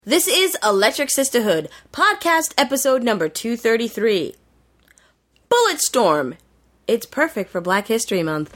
This is Electric Sisterhood, podcast episode number 233. Bulletstorm. It's perfect for Black History Month.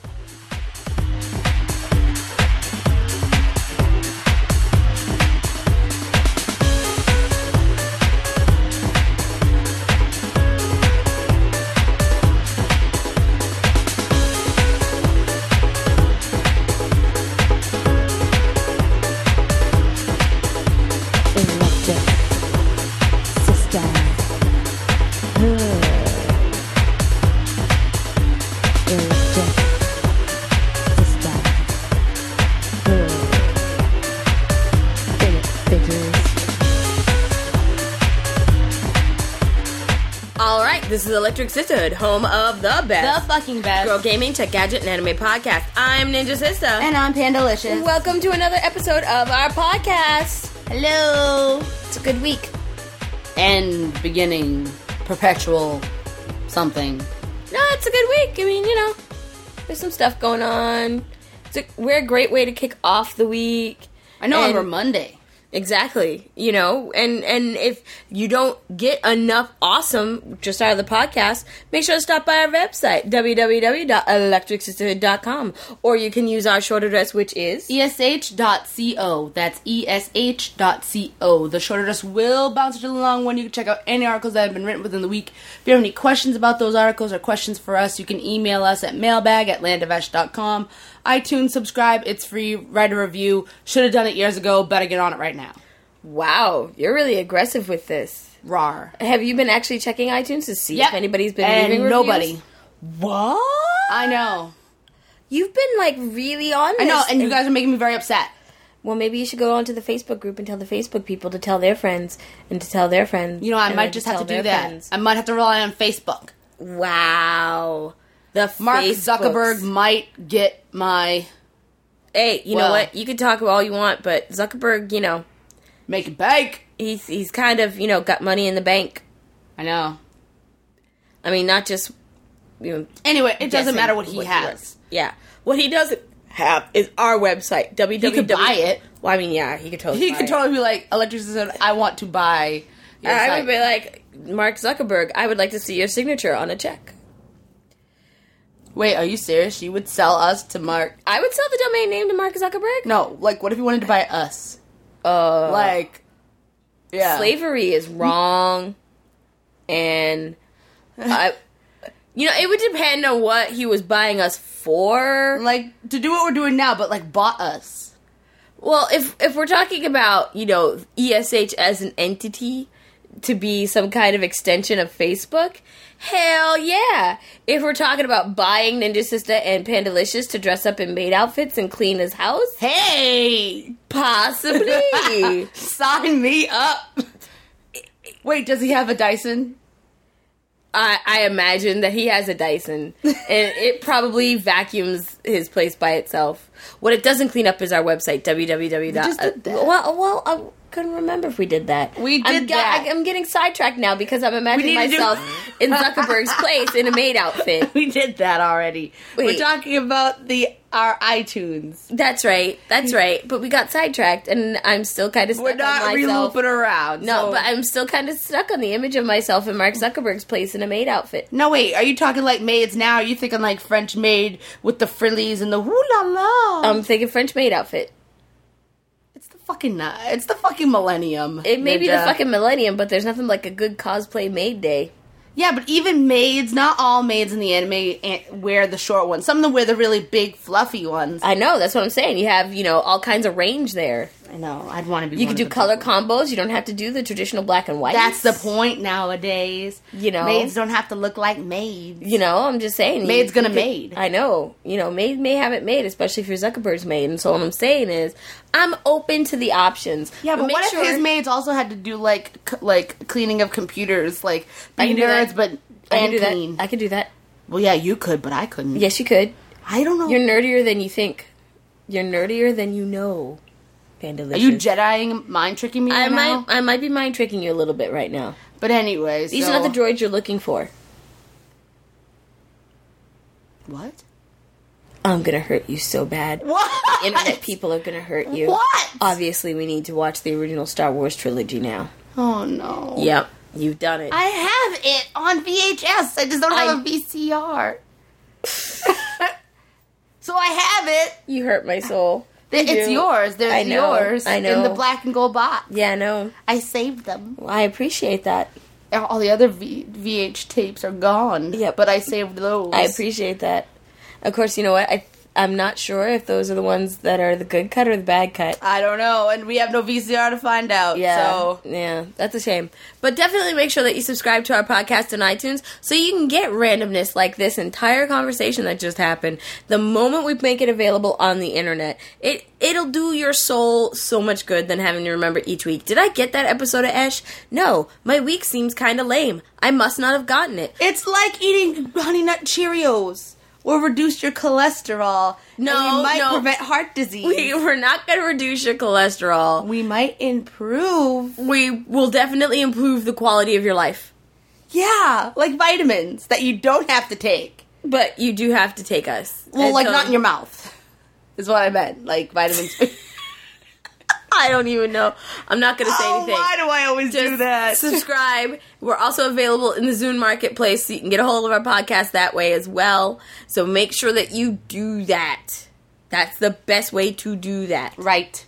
This is Electric Sisterhood, home of the best. The fucking best. Girl gaming, tech gadget, and anime podcast. I'm Ninja Sister. And I'm Pandalicious. Welcome to another episode of our podcast. Hello. It's a good week. And beginning perpetual something. No, it's a good week. I mean, you know, there's some stuff going on. We're a great way to kick off the week. I know, we're Monday. Exactly. You know, and if you don't get enough awesome just out of the podcast, make sure to stop by our website, www.electricsisterhood.com, or you can use our short address, which is esh.co. That's esh.co. The short address will bounce you along when you can check out any articles that have been written within the week. If you have any questions about those articles or questions for us, you can email us at mailbag@landofash.com. iTunes, subscribe, it's free, write a review. Should have done it years ago, better get on it right now. Wow, you're really aggressive with this. Rawr. Have you been actually checking iTunes to see if anybody's been leaving reviews? Nobody. What? I know. You've been, like, really on this. I know, and you guys are making me very upset. Well, maybe you should go onto the Facebook group and tell the Facebook people to tell their friends and to tell their friends. You know, I might just have to do that. Friends. I might have to rely on Facebook. Wow. Mark Zuckerberg might get my... Hey, you know what? You can talk all you want, but Zuckerberg, you know... Make it bank! He's kind of, you know, got money in the bank. I know. I mean, not just... You know, anyway, it doesn't matter what he has. Yeah. What he doesn't have is our website, www. He could buy it. Well, I mean, yeah, he could totally buy it. He could totally be like, Electric Sisterhood, I want to buy your site. I would be like, Mark Zuckerberg, I would like to see your signature on a check. Wait, are you serious? You would sell us to Mark? I would sell the domain name to Mark Zuckerberg? No, like, what if you wanted to buy us? Yeah. Slavery is wrong, and you know, it would depend on what he was buying us for. Like, to do what we're doing now, but, like, bought us. Well, if we're talking about, you know, ESH as an entity to be some kind of extension of Facebook, hell yeah. If we're talking about buying Ninja Sister and Pandalicious to dress up in maid outfits and clean his house, hey, possibly. Sign me up. Wait, does he have a Dyson? I imagine that he has a Dyson, and it probably vacuums his place by itself. What it doesn't clean up is our website, www. We just did that. Well, I couldn't remember if we did that. We did that. I'm getting sidetracked now because I'm imagining myself in Zuckerberg's place in a maid outfit. We did that already. Wait. We're talking about our iTunes. That's right. But we got sidetracked, and I'm still kind of stuck on myself. We're not re-looping around. No, but I'm still kind of stuck on the image of myself in Mark Zuckerberg's place in a maid outfit. No, wait. Are you talking like maids now? Are you thinking like French maid with the frillies and the woo-la-la? I'm thinking French maid outfit. It's the fucking millennium. It may be the fucking millennium, but there's nothing like a good cosplay maid day. Yeah, but even maids, not all maids in the anime wear the short ones. Some of them wear the really big, fluffy ones. I know, that's what I'm saying. You have, you know, all kinds of range there. I know, I'd want to be You can do color combos. You don't have to do the traditional black and white. That's the point nowadays. You know? Maids don't have to look like maids. You know, I'm just saying. Maid's gonna maid. I know. You know, maid may have it made, especially if you're Zuckerberg's maid. And so what I'm saying is, I'm open to the options. Yeah, but what if his maids also had to do, like cleaning of computers? Like, be nerds, but clean. I could do that. Well, yeah, you could, but I couldn't. Yes, you could. I don't know. You're nerdier than you think. You're nerdier than you know. Pandalicious. Are you Jediing, mind tricking me right now? I might be mind tricking you a little bit right now. But anyways, these are not the droids you're looking for. What? I'm gonna hurt you so bad. What? Internet people are gonna hurt you. What? Obviously, we need to watch the original Star Wars trilogy now. Oh, no. Yep, you've done it. I have it on VHS. I just don't have a VCR. So I have it. You hurt my soul. It's yours. There's I know, yours. I know. In the black and gold box. Yeah, I know. I saved them. Well, I appreciate that. All the other VH tapes are gone. Yep. But I saved those. I appreciate that. Of course, you know what? I'm not sure if those are the ones that are the good cut or the bad cut. I don't know, and we have no VCR to find out. Yeah, So. yeah, that's a shame. But definitely make sure that you subscribe to our podcast on iTunes so you can get randomness like this entire conversation that just happened. The moment we make it available on the internet, it'll do your soul so much good than having to remember each week. Did I get that episode of Esh? No, my week seems kind of lame. I must not have gotten it. It's like eating Honey Nut Cheerios. Will reduce your cholesterol. No, we might no. prevent heart disease. We're not going to reduce your cholesterol. We might improve. We will definitely improve the quality of your life. Yeah, like vitamins that you don't have to take. But you do have to take us. Well, And like so- not in your mouth. Is what I meant. Like vitamins. I don't even know. I'm not going to say anything. Why do I always do Just that? subscribe. We're also available in the Zune Marketplace, so you can get a hold of our podcast that way as well. So make sure that you do that. That's the best way to do that. Right.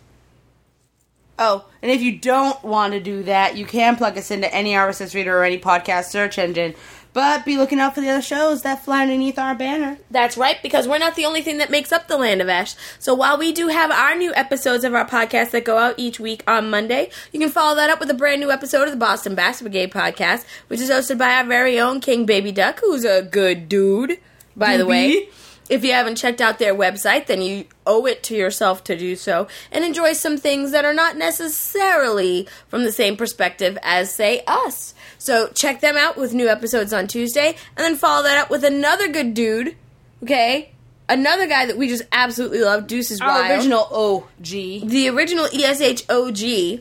Oh, and if you don't want to do that, you can plug us into any RSS reader or any podcast search engine. But be looking out for the other shows that fly underneath our banner. That's right, because we're not the only thing that makes up the Land of Ash. So while we do have our new episodes of our podcast that go out each week on Monday, you can follow that up with a brand new episode of the Boston Basket Brigade podcast, which is hosted by our very own King Baby Duck, who's a good dude, by the way. If you haven't checked out their website, then you owe it to yourself to do so and enjoy some things that are not necessarily from the same perspective as, say, us. So check them out with new episodes on Tuesday, and then follow that up with another good dude, okay? Another guy that we just absolutely love, Deuces Wild. Our original OG. The original ESH OG,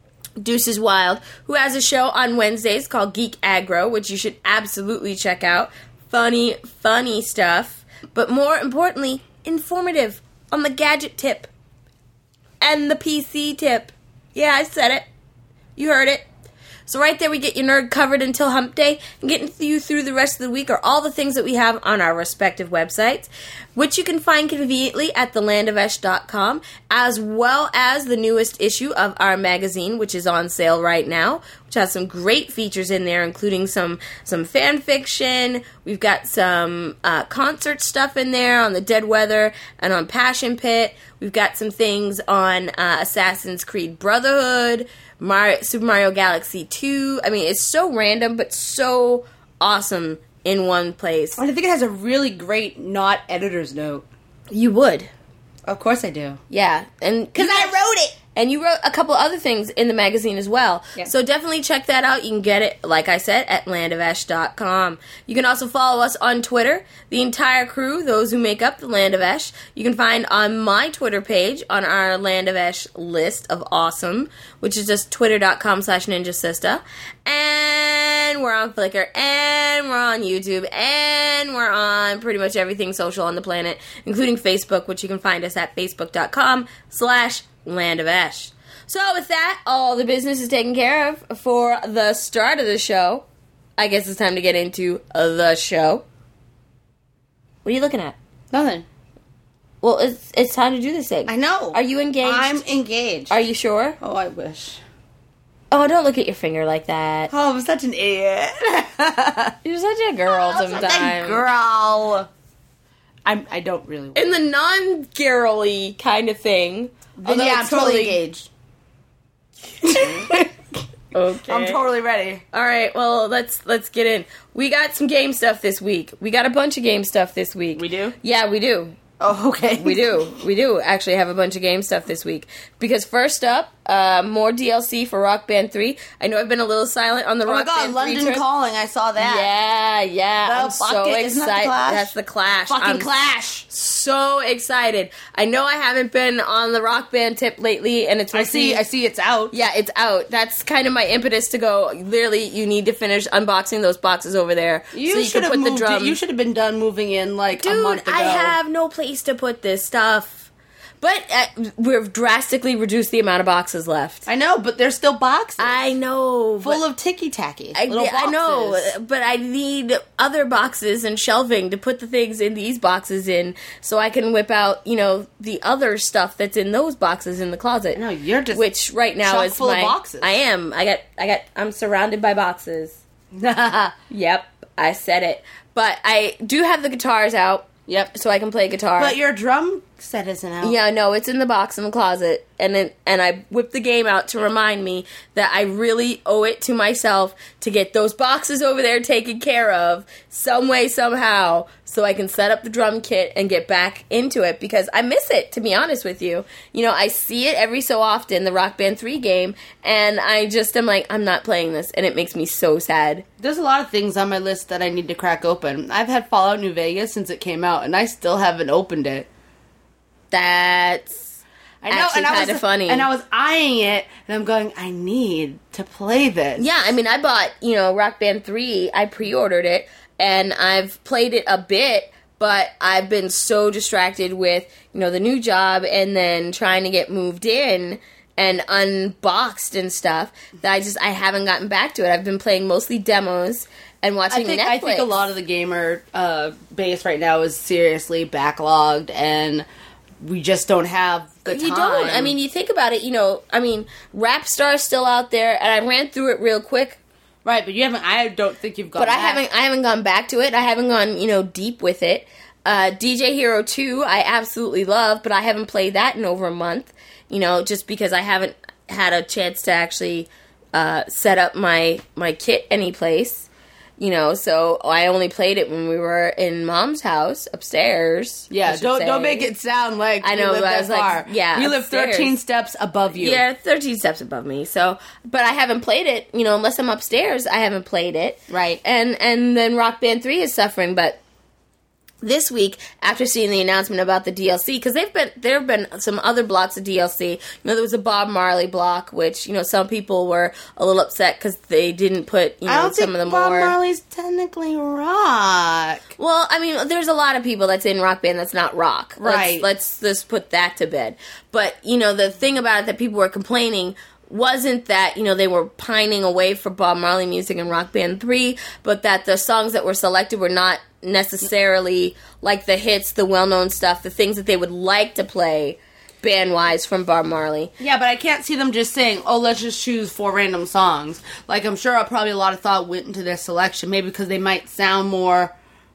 Deuces Wild, who has a show on Wednesdays called Geek Aggro, which you should absolutely check out. Funny, funny stuff. But more importantly, informative on the gadget tip and the PC tip. Yeah, I said it. You heard it. So right there we get your nerd covered until hump day, and getting you through the rest of the week are all the things that we have on our respective websites, which you can find conveniently at thelandofash.com, as well as the newest issue of our magazine, which is on sale right now, which has some great features in there, including some fan fiction. We've got some concert stuff in there on the Dead Weather and on Passion Pit. We've got some things on Assassin's Creed Brotherhood, Super Mario Galaxy 2. I mean, it's so random, but so awesome in one place. And I think it has a really great not editor's note. You would. Of course I do. Yeah. And Because I wrote it! And you wrote a couple other things in the magazine as well. Yeah. So definitely check that out. You can get it, like I said, at landofash.com. You can also follow us on Twitter. The entire crew, those who make up the Land of Ash, you can find on my Twitter page on our Land of Ash list of awesome, which is just twitter.com/ninjasister. And we're on Flickr, and we're on YouTube, and we're on pretty much everything social on the planet, including Facebook, which you can find us at facebook.com/Land of Ash. So with that, all the business is taken care of for the start of the show. I guess it's time to get into the show. What are you looking at? Nothing. Well, it's time to do this thing. I know. Are you engaged? I'm engaged. Are you sure? Oh, I wish. Oh, don't look at your finger like that. Oh, I'm such an idiot. You're such a girl sometimes. Such a girl. I don't really. In the non-girly kind of thing. Then yeah, I'm totally engaged. Okay. I'm totally ready. All right, well, let's get in. We got some game stuff this week. We got a bunch of game stuff this week. We do? Yeah, we do. Oh, okay. We do. We do actually have a bunch of game stuff this week. Because first up, more DLC for Rock Band 3. I know I've been a little silent on the Rock Band 3. Oh my god, London Calling, I saw that. Yeah. I'm so excited. That's the Clash. Fucking Clash. So excited. I know I haven't been on the Rock Band tip lately, and it's I see it's out. Yeah, it's out. That's kind of my impetus to go, literally, you need to finish unboxing those boxes over there. You should have moved it. You should have been done moving in like a month ago. I have no place to put this stuff. But we've drastically reduced the amount of boxes left. I know, but there's still boxes. I know. Full of ticky-tacky. I know, but I need other boxes and shelving to put the things in these boxes in so I can whip out, the other stuff that's in those boxes in the closet. No, you're just which right now is full of boxes. I am. I'm surrounded by boxes. Yep, I said it. But I do have the guitars out. Yep. So I can play guitar. But your drum set isn't out. Yeah, no, it's in the box in the closet. And I whipped the game out to remind me that I really owe it to myself to get those boxes over there taken care of some way, somehow, so I can set up the drum kit and get back into it, because I miss it, to be honest with you. I see it every so often, the Rock Band 3 game, and I just am like, I'm not playing this, and it makes me so sad. There's a lot of things on my list that I need to crack open. I've had Fallout New Vegas since it came out, and I still haven't opened it. That's actually kind of funny. And I was eyeing it, and I'm going, I need to play this. Yeah, I mean, I bought, Rock Band 3, I pre-ordered it, and I've played it a bit, but I've been so distracted with, the new job, and then trying to get moved in and unboxed and stuff, that I haven't gotten back to it. I've been playing mostly demos and watching Netflix. I think a lot of the gamer base right now is seriously backlogged, and we just don't have the time. You don't. I mean, you think about it, Rapstar's still out there, and I ran through it real quick. Right, but you haven't. I don't think you've gone. But I haven't gone back to it. I haven't gone, deep with it. DJ Hero 2, I absolutely love, but I haven't played that in over a month. Just because I haven't had a chance to actually set up my kit anyplace. So I only played it when we were in Mom's house upstairs. Yeah, don't make it sound like I know. We live I was that far. like, yeah, we live upstairs. 13 steps above you. Yeah, 13 steps above me. So, but I haven't played it. Unless I'm upstairs, I haven't played it. Right. And then Rock Band 3 is suffering, but. This week, after seeing the announcement about the DLC, because there have been some other blocks of DLC. There was a Bob Marley block, which some people were a little upset because they didn't put some of the more. Bob Marley's technically rock. Well, I mean, there's a lot of people that's in Rock Band that's not rock. Right. Let's just put that to bed. But the thing about it that people were complaining wasn't that, they were pining away for Bob Marley music in Rock Band 3, but that the songs that were selected were not necessarily like the hits, the well-known stuff, the things that they would like to play band-wise from Bob Marley. Yeah, but I can't see them just saying, let's just choose 4 random songs. Like, I'm sure probably a lot of thought went into their selection, maybe because they might sound more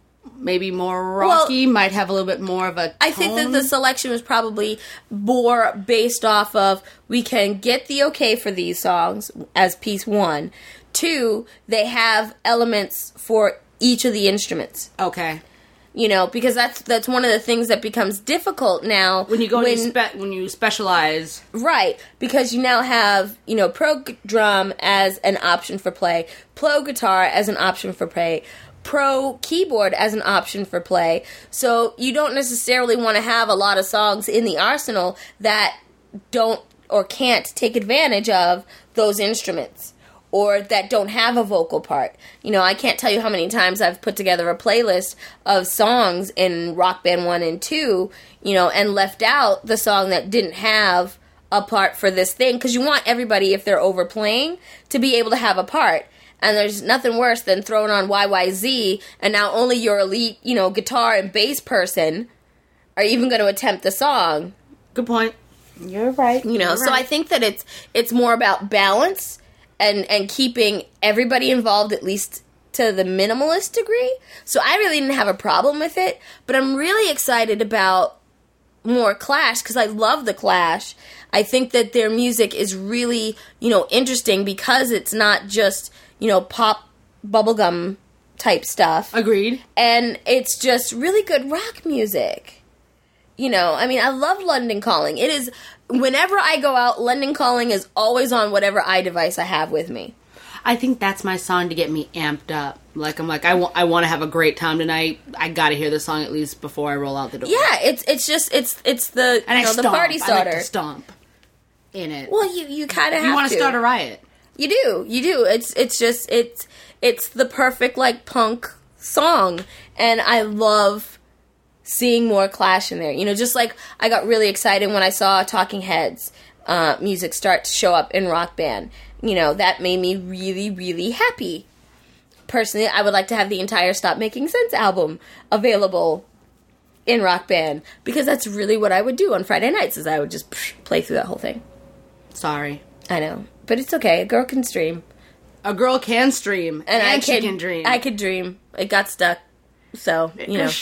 rocky, might have a little bit more of a tone. I think that the selection was probably more based off of, we can get the okay for these songs as piece 1. 2, they have elements for each of the instruments. Okay. Because that's one of the things that becomes difficult now. When you go when you specialize. Right. Because you now have, pro drum as an option for play, pro guitar as an option for play, pro keyboard as an option for play. So you don't necessarily want to have a lot of songs in the arsenal that don't or can't take advantage of those instruments, or that don't have a vocal part. I can't tell you how many times I've put together a playlist of songs in Rock Band 1 and 2, and left out the song that didn't have a part for this thing, because you want everybody, if they're overplaying, to be able to have a part. And there's nothing worse than throwing on YYZ, and now only your elite, guitar and bass person are even going to attempt the song. Good point. You're right. So I think that it's more about balance and keeping everybody involved, at least to the minimalist degree. So I really didn't have a problem with it, but I'm really excited about more Clash, because I love the Clash. I think that their music is really, interesting, because it's not just, pop bubblegum type stuff. Agreed. And it's just really good rock music. I mean, I love London Calling. It is whenever I go out, London Calling is always on whatever iDevice I have with me. I think that's my song to get me amped up. Like, I'm like, I want to have a great time tonight. I got to hear this song at least before I roll out the door. Yeah, it's the, and the party starter. I like to stomp in it. Well, you kind of have to. You want to start a riot. You do. It's the perfect, like, punk song. And I love seeing more Clash in there. You know, just like I got really excited when I saw Talking Heads music start to show up in Rock Band. You know, that made me really, really happy. Personally, I would like to have the entire Stop Making Sense album available in Rock Band, because that's really what I would do on Friday nights, is I would just play through that whole thing. Sorry. I know. But it's okay. A girl can stream. A girl can stream. And she can dream. I could dream. It got stuck. So, you know.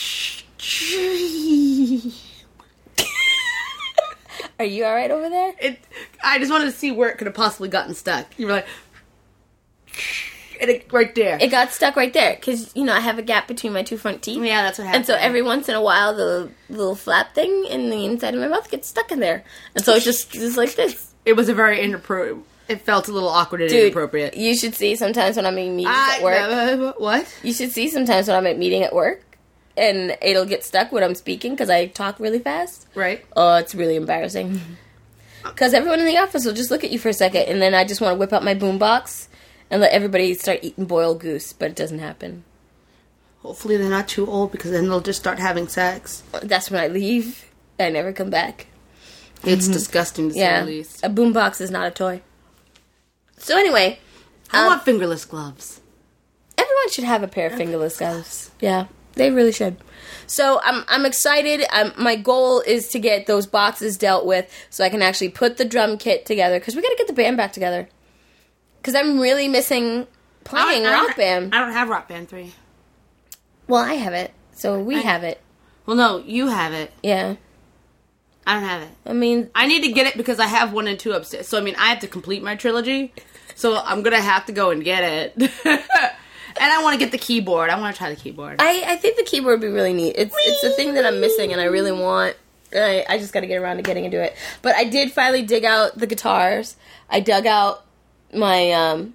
Are you alright over there? I just wanted to see where it could have possibly gotten stuck. You were like... And right there. It got stuck right there. Because, you know, I have a gap between my two front teeth. Yeah, that's what happened. And so every once in a while, the little flap thing in the inside of my mouth gets stuck in there. And so it's just like this. It was a very inappropriate... It felt a little awkward and inappropriate. You should see sometimes when I'm in meetings at work. What? You should see sometimes when I'm at meeting at work. And it'll get stuck when I'm speaking because I talk really fast. Right. Oh, it's really embarrassing. Because everyone in the office will just look at you for a second, and then I just want to whip out my boombox and let everybody start eating boiled goose, but it doesn't happen. Hopefully they're not too old, because then they'll just start having sex. That's when I leave. I never come back. It's disgusting to say the least. A boombox is not a toy. So anyway. I want fingerless gloves. Everyone should have a pair of fingerless gloves. Yeah. They really should. So I'm excited. My goal is to get those boxes dealt with so I can actually put the drum kit together, because we got to get the band back together. Because I'm really missing playing Rock Band. I don't have Rock Band 3. Well, I have it. So we have it. Well, no, you have it. Yeah. I don't have it. I mean... I need to get it because I have 1 and 2 upstairs. So, I mean, I have to complete my trilogy. So I'm going to have to go and get it. And I want to get the keyboard. I want to try the keyboard. I think the keyboard would be really neat. It's the thing that I'm missing, and I really want. I just got to get around to getting into it. But I did finally dig out the guitars. I dug out my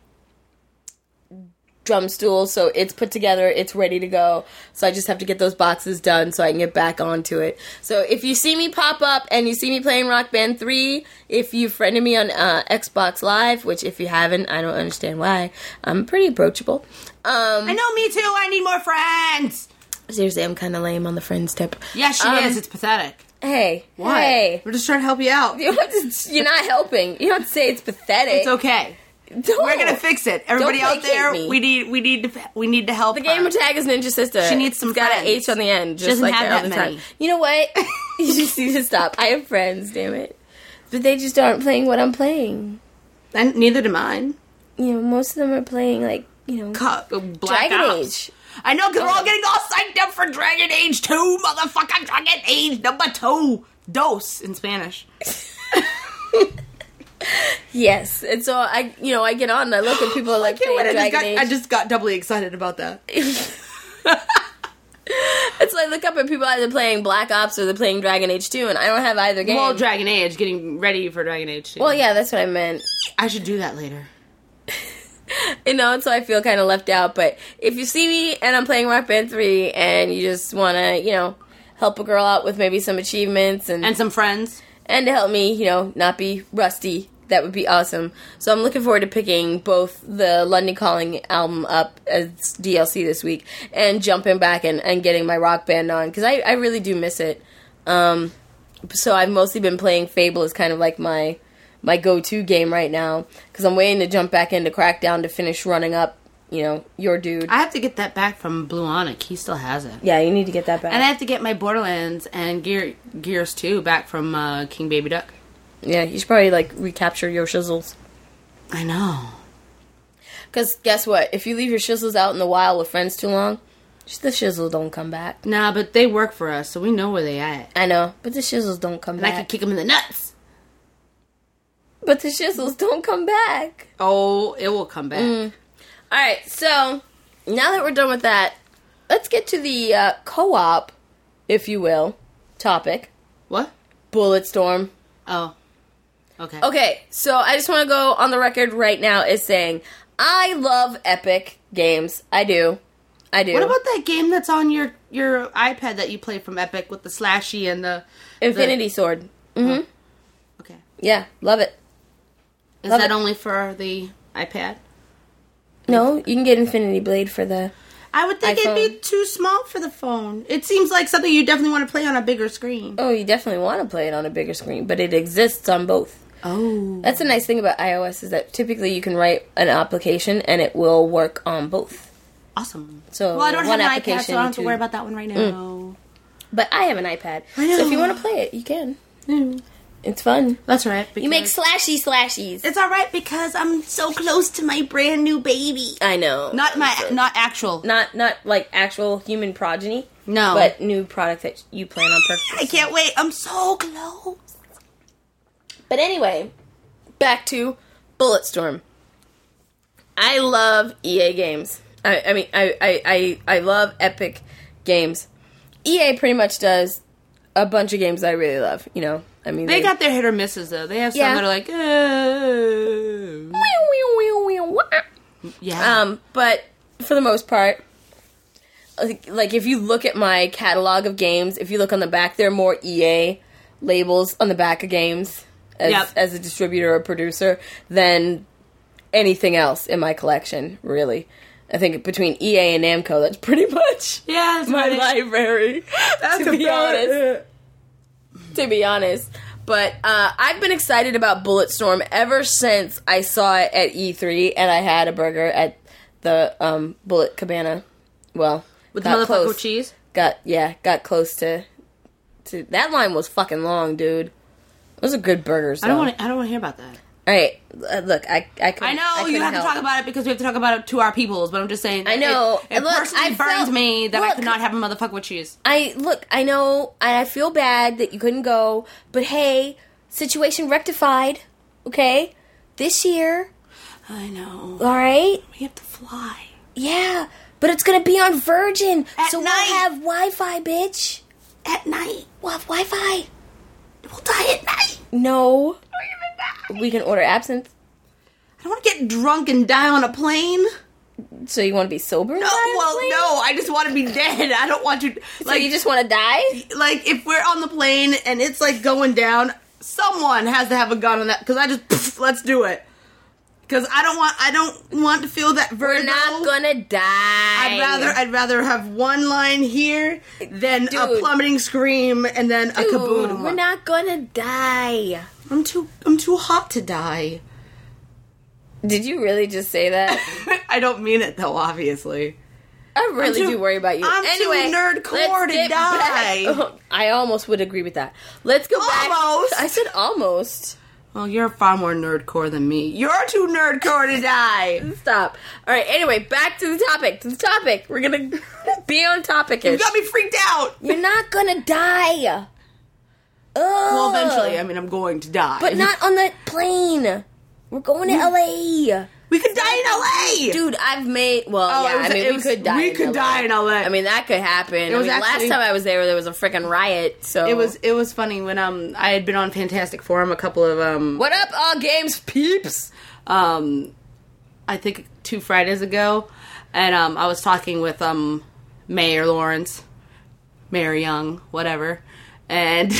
drum stool, so it's put together. It's ready to go. So I just have to get those boxes done so I can get back onto it. So if you see me pop up and you see me playing Rock Band 3, if you friended me on Xbox Live, which if you haven't, I don't understand why. I'm pretty approachable. I know, me too. I need more friends. Seriously, I'm kind of lame on the friends tip. Yeah, she is. It's pathetic. Hey. What? Hey. We're just trying to help you out. You're not helping. You don't have to say it's pathetic. It's okay. Don't. We're gonna fix it. Everybody Don't out there, me. we need to help. The gamer tag is Ninja Sister. She needs some It's got friends. an H on the end, just doesn't like have that that all the many. time. You know what? You just need to stop. I have friends, damn it, but they just aren't playing what I'm playing. And neither do mine. You know, most of them are playing like Black Dragon Ops. Age. I know, because we're all getting all psyched up for Dragon Age 2, motherfucker. Dragon Age number 2. Dos in Spanish. Yes, and so I get on and I look and people are like playing Dragon Age. I just got doubly excited about that. It's like I look up and people are either playing Black Ops or they're playing Dragon Age 2, and I don't have either game. Well, Dragon Age, getting ready for Dragon Age 2. Well, yeah, that's what I meant. I should do that later. And so I feel kind of left out. But if you see me and I'm playing Rock Band 3 and you just want to, help a girl out with maybe some achievements and some friends. And to help me, not be rusty, that would be awesome. So I'm looking forward to picking both the London Calling album up as DLC this week and jumping back and getting my Rock Band on, because I really do miss it. So I've mostly been playing Fable as kind of like my go-to game right now, because I'm waiting to jump back into Crackdown to finish running up, your dude. I have to get that back from Blue Onic. He still has it. Yeah, you need to get that back. And I have to get my Borderlands and Gears 2 back from King Baby Duck. Yeah, you should probably, recapture your shizzles. I know. Because guess what? If you leave your shizzles out in the wild with friends too long, the shizzles don't come back. Nah, but they work for us, so we know where they at. I know, but the shizzles don't come and back. I can kick them in the nuts. But the shizzles don't come back. Oh, it will come back. Alright, so, now that we're done with that, let's get to the co-op, if you will, topic. What? Bulletstorm. Oh. Okay. Okay, so I just want to go on the record right now as saying I love Epic Games. I do. What about that game that's on your iPad that you play from Epic with the slashy and the Infinity Sword? Mm-hmm. Okay. Yeah, love it. Is that only for the iPad? No, you can get Infinity Blade for the I would think iPhone. it'd be too small for the phone. It seems like something you definitely want to play on a bigger screen. Oh, you definitely want to play it on a bigger screen, but it exists on both. Oh. That's the nice thing about iOS is that typically you can write an application and it will work on both. Awesome. So well, I don't have one an iPad, application so I don't have to to- worry about that one right now. But I have an iPad. I know. So if you want to play it, you can. Mm. It's fun. That's right. You make slashies. It's all right because I'm so close to my brand new baby. I know. Not actual. Not like actual human progeny. No. But new product that you plan on purchasing. I can't wait. I'm so close. But anyway, back to Bulletstorm. I love EA games. I love Epic Games. EA pretty much does a bunch of games that I really love, you know. I mean, They got their hit or misses though. They have some Yeah. that are like, yeah. But for the most part, like if you look at my catalog of games, if you look on the back, there are more EA labels on the back of games as a distributor or producer than anything else in my collection, really. I think between EA and Namco, that's pretty much That's my right. library, to be honest. To be honest. But I've been excited about Bulletstorm ever since I saw it at E3 and I had a burger at the Bullet Cabana. Well, With the got motherfucker close. with cheese? Got close to that line was fucking long, dude. Those are good burgers. I don't want to hear about that. All right, look, I know you have to talk about it because we have to talk about it to our peoples, but I'm just saying. I know. It Look, personally I burns felt- me that I look. could not have a motherfucker with cheese. I know, and I feel bad that you couldn't go, but hey, situation rectified, okay? This year, I know. alright? We have to fly. Yeah, but it's gonna be on Virgin, At so night. we'll have Wi-Fi, bitch. At night. We'll have Wi-Fi. We'll die at night. No. We can order absinthe. I don't want to get drunk and die on a plane. So you want to be sober? No, I just want to be dead. I don't want to. So you just want to die? Like, if we're on the plane and it's, like, going down, someone has to have a gun on that, because I just, let's do it. Because I don't want to feel that vertigo. We're not gonna die. I'd rather have one line here than a Dude. plummeting scream and then a Dude, kaboom. we're not gonna die. I'm too hot to die. Did you really just say that? I don't mean it though, obviously. I really do worry about you. I'm anyway, too nerdcore let's to get die. back- I almost would agree with that. Let's go back. Almost. I said almost. Well, you're far more nerdcore than me. You're too nerdcore to die. Stop. All right. Anyway, back to the topic. We're gonna be on topic-ish. You got me freaked out. You're not gonna die. Ugh. Well, eventually, I mean, I'm going to die. But not on the plane. We're going to LA. We could die in LA. Dude, I've made... Well, Oh, yeah, we could die We in could LA. die in LA. I mean, that could happen. was last actually- time I was there was a freaking riot, so... It was funny when I had been on Fantastic Forum a couple of What up, all games peeps? I think 2 Fridays ago, and I was talking with Mayor Lawrence, Mayor Young, whatever, and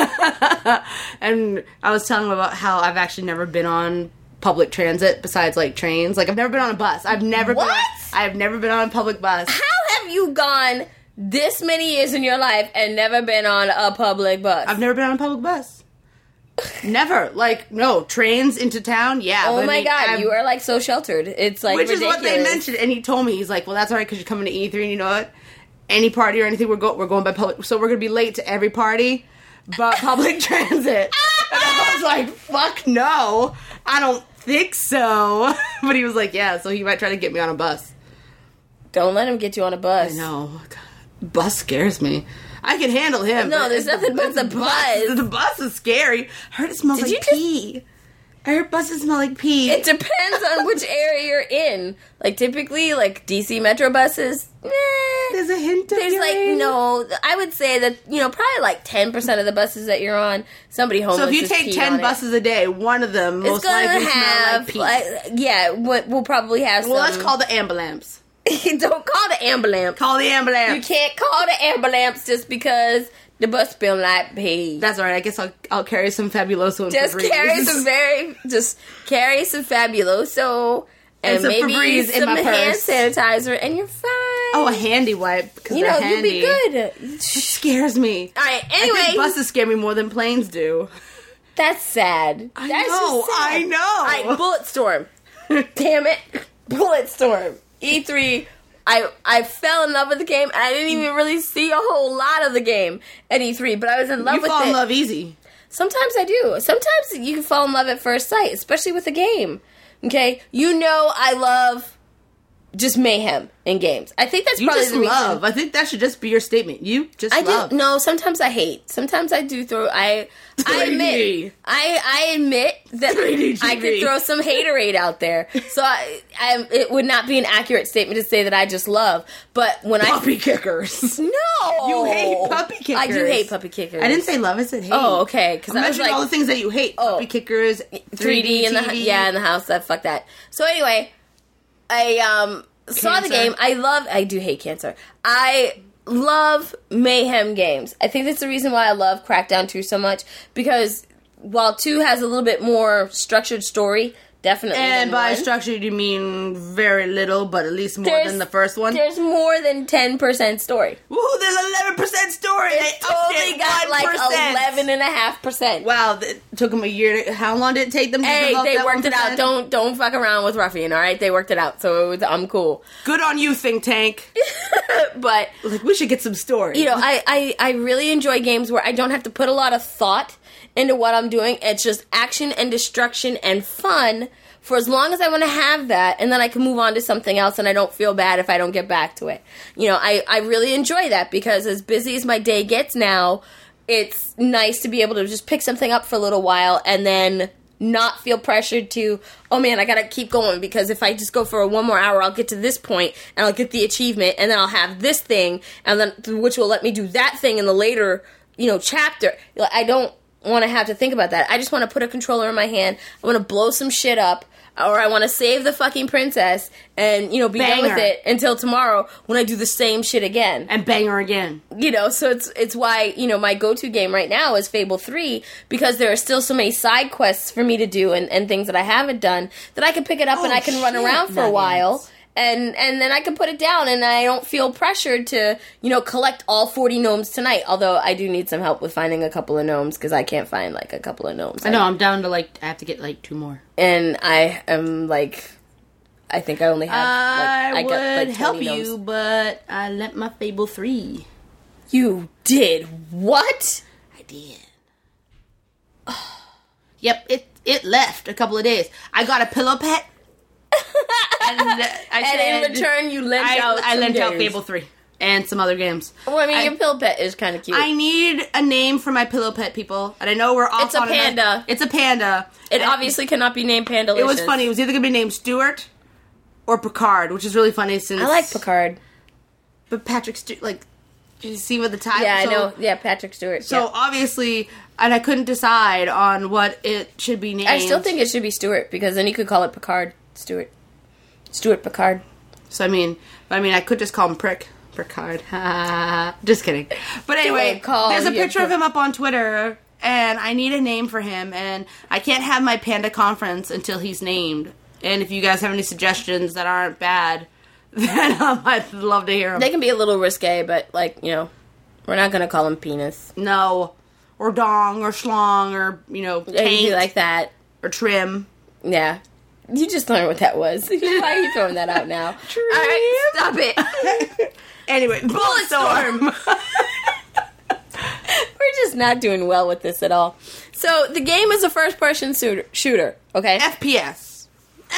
and I was telling him about how I've actually never been on public transit besides like trains. Like I've never been on a bus. I've never been on a public bus. How have you gone this many years in your life and never been on a public bus? I've never been on a public bus. Never. Like, no, trains into town, yeah. Oh but I my mean, god, you are like so sheltered. It's like which ridiculous. is what they mentioned, and he told me, he's like, well, that's alright because you're coming to E3, and you know what? Any party or anything, we're going by public, so we're going to be late to every party, but public transit. And I was like, fuck no, I don't think so. But he was like, yeah, so he might try to get me on a bus. Don't let him get you on a bus. I know. God, bus scares me. I can handle him. No, but there's nothing but the bus. The bus is scary. I heard it smells Did like you just- pee. I heard buses smell like pee. It depends on which area you're in. Like typically, like DC Metro buses, there's a hint of There's like, urine. no, I would say that, probably like 10% of the buses that you're on, somebody homeless So if you has take peed 10 on it. buses a day, one of them It's most gonna likely have, smell like pee. we'll probably have Well, let's some. call the ambulance. Don't call the ambulance. Call the You ambulance. can't call the ambulance just because the bus smell like pee. That's alright. I guess I'll carry some Fabuloso and Just Febreze. carry some Fabuloso and some maybe Febreze in some my hand purse. sanitizer, and you're fine. Oh, a handy wipe. Because you'll handy. be good. It scares me. All right. I Anyway, think buses scare me more than planes do. that's sad. I That's know, just sad. I know. All right, Bulletstorm. Damn it, Bulletstorm. E3. I fell in love with the game. I didn't even really see a whole lot of the game at E3, but I was in love You with fall it. in love easy. Sometimes I do. Sometimes you can fall in love at first sight, especially with a game. Okay? I love just mayhem in games. I think that's You probably just the reason. love. I think that should just be your statement. You just I love. do. No, sometimes I hate. Sometimes I do throw. I 3D. admit. I admit that 3D I could TV. throw some haterade out there. So it would not be an accurate statement to say that I just love. But when Puppy kickers. no, You hate puppy kickers. I do hate puppy kickers. I didn't say love. I said hate. Oh, okay. Because I I was mentioned like all the things that you hate. Oh. Puppy kickers, 3D in the TV. in the house. That fuck that. So anyway, I saw the Cancer. game. I do hate cancer. I love mayhem games. I think that's the reason why I love Crackdown 2 so much, because while 2 has a little bit more structured story, definitely. And than by 1, structure, you mean very little, but at least more than the first one. There's more than 10% story. Woo, there's 11% story. It They upped totally it got 1%. like 11.5%. Wow, it took them a year. How long did it take them to Hey, develop they that worked it 1%? out. Don't fuck around with Ruffian, all right? They worked it out, so I'm cool. Good on you, think tank. But Like, we should get some story. I really enjoy games where I don't have to put a lot of thought into what I'm doing. It's just action and destruction and fun for as long as I want to have that, and then I can move on to something else, and I don't feel bad if I don't get back to it. I really enjoy that, because as busy as my day gets now, it's nice to be able to just pick something up for a little while and then not feel pressured to, oh man, I gotta keep going, because if I just go for one more hour, I'll get to this point and I'll get the achievement, and then I'll have this thing, and then which will let me do that thing in the later, chapter. I don't want to have to think about that. I just want to put a controller in my hand. I want to blow some shit up, or I want to save the fucking princess and, be done with Banger. it until tomorrow when I do the same shit again. And bang her again. So it's why, my go-to game right now is Fable 3, because there are still so many side quests for me to do and things that I haven't done that I can pick it up and I can run around for a while. And then I can put it down, and I don't feel pressured to, collect all 40 gnomes tonight. Although I do need some help with finding a couple of gnomes, because I can't find, a couple of gnomes. I know, I'm down to, I have to get, 2 more. And I am, I think I only have, I got, would 20 help gnomes. you, but I lent my Fable 3. You did what? I did. Yep, it left a couple of days. I got a pillow pet. And in return, you lent out I some lent out games. Fable 3 and some other games. Well, I mean, your pill pet is kind of cute. I need a name for my pillow pet, people. And I know we're off It's a on another- panda. It's a panda. It And obviously cannot be named Pandalicious. it was funny. It was either going to be named Stuart or Picard, which is really funny since... I like Picard. But Patrick Stewart, did you see with the title? Yeah, I So- know. Yeah, Patrick Stewart. So yeah. obviously, and I couldn't decide on what it should be named. I still think it should be Stewart, because then you could call it Picard. Stewart Picard. So I could just call him Picard. Just kidding. But anyway, Don't call there's a your picture of him up on Twitter, and I need a name for him, and I can't have my panda conference until he's named. And if you guys have any suggestions that aren't bad, then I'd love to hear them. They can be a little risque, but, we're not going to call him Penis. No. Or dong, or schlong, or, Anything taint, like that. or trim. Yeah. You just learned what that was. Why are you throwing that out now? Trim. All right, stop it. Anyway, Bulletstorm. We're just not doing well with this at all. So, the game is a first-person shooter, okay? FPS.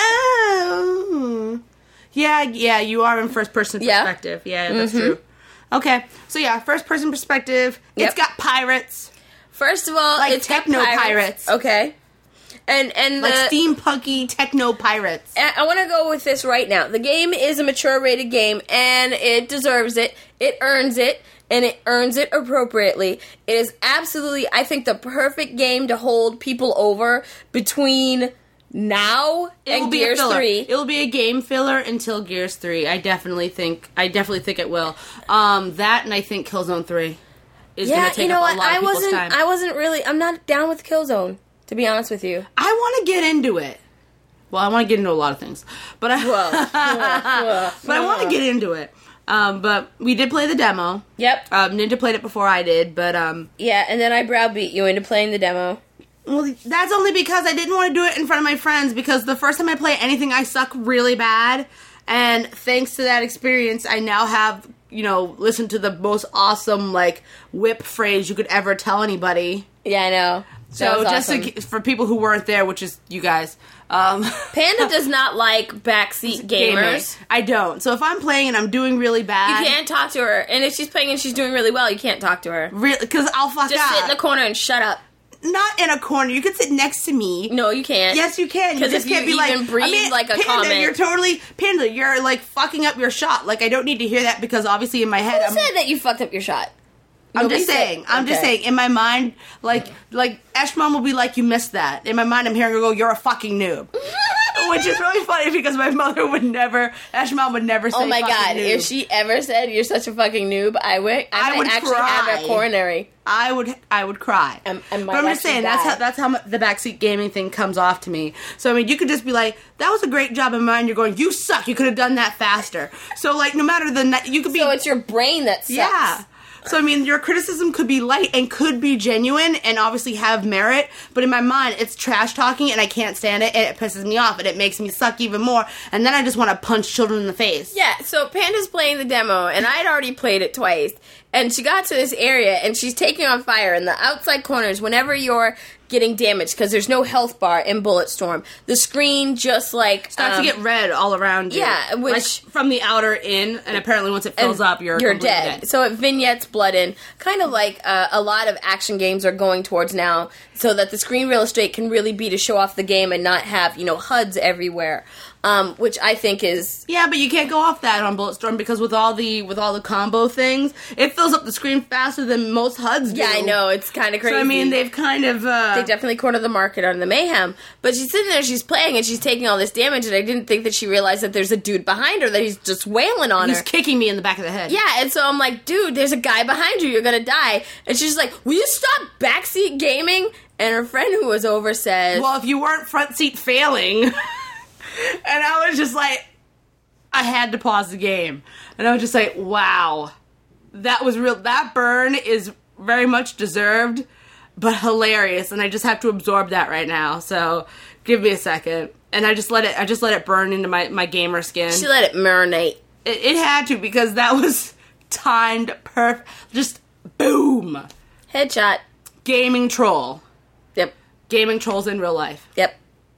Oh. Yeah, you are in first-person Yeah. perspective. Yeah, that's true. Okay, so yeah, first-person perspective. Yep. It's got pirates. First of all, Like it's got techno pirates. Okay. And like steampunky techno pirates. I want to go with this right now. The game is a mature rated game, and it deserves it. It earns it, and it earns it appropriately. It is absolutely, I think, the perfect game to hold people over between now and Gears 3. It will be a game filler until Gears 3. I definitely think it will. That, and I think Killzone 3 is going to take up a lot of people's time. I'm not down with Killzone, to be honest with you. I want to get into it. Well, I want to get into a lot of things, but I want to get into it. But we did play the demo. Yep. Ninja played it before I did, but yeah, and then I browbeat you into playing the demo. Well, that's only because I didn't want to do it in front of my friends, because the first time I play anything, I suck really bad, and thanks to that experience, I now have, listened to the most awesome, whip phrase you could ever tell anybody. Yeah, I know. So just awesome. For people who weren't there, which is you guys, Panda does not like backseat gamers. I don't. So if I'm playing and I'm doing really bad, you can't talk to her. And if she's playing and she's doing really well, you can't talk to her. Really? Because I'll fuck Just sit in the corner and shut up. Not in a corner. You can sit next to me. No, you can't. Yes, you can. Because if can't you be even breathe like a Panda, comment. Panda, you're fucking up your shot. I don't need to hear that, because obviously in my head Who said that you fucked up your shot? I'm just saying. In my mind, Eshmon will be like, you missed that. In my mind, I'm hearing her go, you're a fucking noob. Which is really funny, because my mother would never, Eshmon would never say, oh my god, noob. If she ever said you're such a fucking noob, I would actually cry. have a coronary. I would cry. But I'm just saying, that's how the backseat gaming thing comes off to me. So, you could just be like, that was a great job in mine. You're going, you suck. You could have done that faster. So, no matter you could be. So it's your brain that sucks. Yeah. So, your criticism could be light and could be genuine and obviously have merit, but in my mind, it's trash talking, and I can't stand it, and it pisses me off, and it makes me suck even more, and then I just want to punch children in the face. Yeah, so Panda's playing the demo, and I'd already played it twice, and she got to this area, and she's taking on fire in the outside corners whenever you're getting damaged, because there's no health bar in Bulletstorm. The screen just starts to get red all around you. Yeah, which from the outer in, and apparently once it fills up, you're dead. So it vignettes blood in, kind of like a lot of action games are going towards now, so that the screen real estate can really be to show off the game and not have HUDs everywhere. Which I think is... Yeah, but you can't go off that on Bulletstorm, because with all the combo things, it fills up the screen faster than most HUDs do. Yeah, I know, it's kind of crazy. So, they've kind of... They definitely cornered the market on the mayhem. But she's sitting there, she's playing, and she's taking all this damage, and I didn't think that she realized that there's a dude behind her, that he's just wailing on her. He's kicking me in the back of the head. Yeah, and so I'm like, dude, there's a guy behind you, you're gonna die. And she's like, will you stop backseat gaming? And her friend who was over says... Well, if you weren't front seat failing... And I was just like, I had to pause the game. And I was just like, wow. That was real. That burn is very much deserved, but hilarious. And I just have to absorb that right now. So give me a second. And I just let it burn into my gamer skin. She let it marinate. It had to, because that was timed perfect. Just boom. Headshot. Gaming troll. Yep. Gaming trolls in real life. Yep.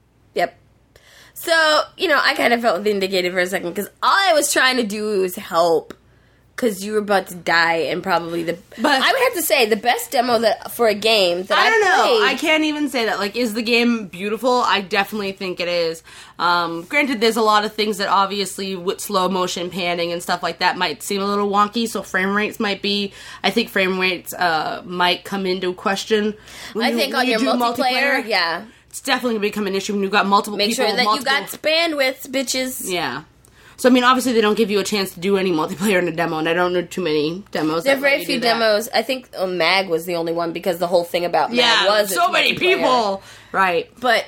So, I kind of felt vindicated for a second, because all I was trying to do was help, because you were about to die, and probably I would have to say, the best demo for a game that I don't know. played. I can't even say that. Is the game beautiful? I definitely think it is. Granted, there's a lot of things that obviously with slow motion panning and stuff like that might seem a little wonky, so frame rates might be... I think frame rates might come into question. I think on your multiplayer, yeah. It's definitely going to become an issue when you've got multiple people. Make sure that you got bandwidth, bitches. Yeah. So, obviously they don't give you a chance to do any multiplayer in a demo, and I don't know too many demos. There are very few demos. I think MAG was the only one, because the whole thing about MAG was... so many people! Right. But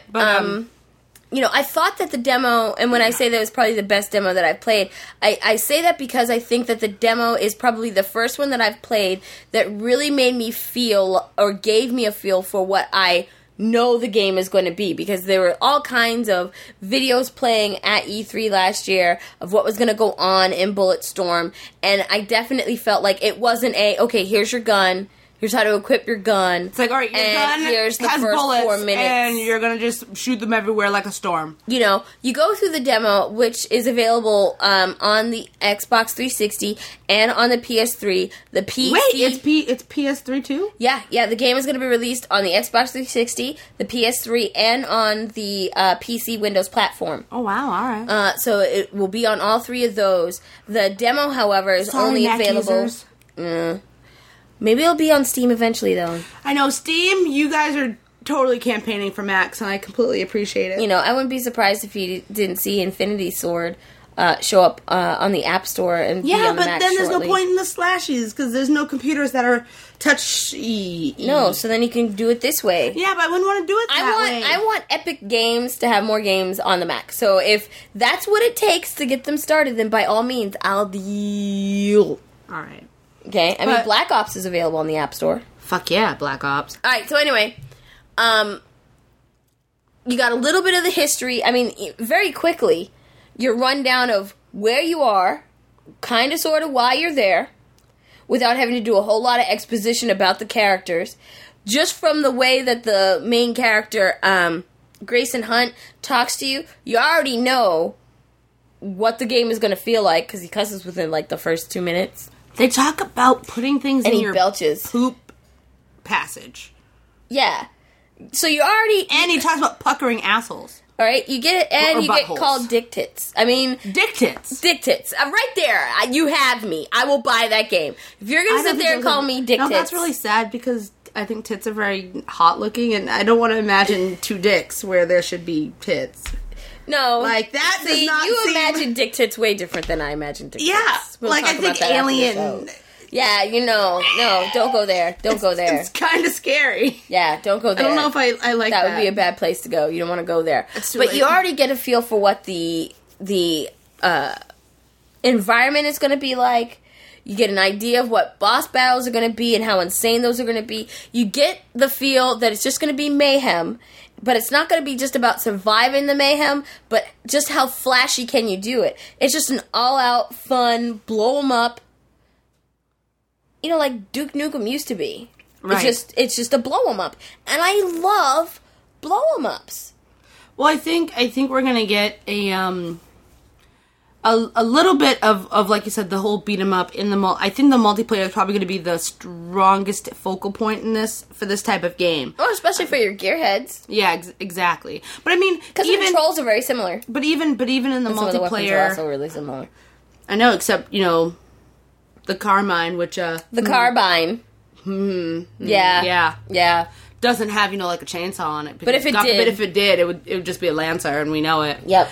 I thought that the demo, and when I say that it was probably the best demo that I've played, I say that because I think that the demo is probably the first one that I've played that really made me feel, or gave me a feel for what I know the game is going to be, because there were all kinds of videos playing at E3 last year of what was going to go on in Bulletstorm, and I definitely felt like it wasn't okay, here's your gun, Here's how to equip your gun. It's like, all right, your and gun here's the has first bullets, 4 minutes. and you're going to just shoot them everywhere like a storm. You know, you go through the demo, which is available on the Xbox 360 and on the PS3. The PC... Wait, it's PS3 too? Yeah, the game is going to be released on the Xbox 360, the PS3, and on the PC Windows platform. Oh, wow, all right. So it will be on all 3 of those. The demo, however, is only available... Maybe it'll be on Steam eventually, though. I know, Steam, you guys are totally campaigning for Max, and I completely appreciate it. You know, I wouldn't be surprised if you didn't see Infinity Sword show up on the App Store and be on the Mac then shortly. there's no point in the slashies, because there's no computers that are touchy. No, so then you can do it this way. Yeah, but I wouldn't want to do it that way. I want Epic Games to have more games on the Mac. So if that's what it takes to get them started, then by all means, I'll deal. All right. Okay? I mean, Black Ops is available on the App Store. Fuck yeah, Black Ops. Alright, so anyway, you got a little bit of the history. I mean, very quickly, your rundown of where you are, kind of sort of why you're there, without having to do a whole lot of exposition about the characters. Just from the way that the main character, Grayson Hunt, talks to you, you already know what the game is going to feel like, because he cusses within, like, the first 2 minutes. They talk about putting things And in he your belches. poop passage. Yeah. So you already... And he talks about puckering assholes. Alright, you get it, and Or you get buttholes. called dick tits. I mean... Dick tits. Dick tits. Right there. You have me. I will buy that game. If you're going to sit there and call me dick tits... No, that's really sad, because I think tits are very hot looking, and I don't want to imagine 2 dicks where there should be tits. No. Like, that does See, not you seem... imagine dick tits way different than I imagine dick Yeah, tits. We'll like, talk I about think that after the Alien... show. Yeah, you know. No, don't go there. Don't go there. It's kind of scary. Yeah, don't go there. I don't know if I like that. That would be a bad place to go. You don't want to go there. It's too But late. you already get a feel for what the environment is going to be like. You get an idea of what boss battles are going to be and how insane those are going to be. You get the feel that it's just going to be mayhem, but it's not going to be just about surviving the mayhem, but just how flashy can you do it. It's just an all-out fun, blow 'em up, you know, like Duke Nukem used to be. Right. It's just a blow 'em up. And I love blow 'em ups. Well, I think we're gonna get a little bit of like you said, the whole beat 'em up in the I think the multiplayer is probably going to be the strongest focal point in this for this type of game. Oh, especially for your gearheads. Yeah, exactly. But I mean, Because the controls are very similar. But even in the Some of the weapons are multiplayer, also really similar. I know, except the Carmine, which The carbine. Yeah. yeah, doesn't have like a chainsaw on it. But if it did, but if it did, it would just be a Lancer, and we know it. Yep.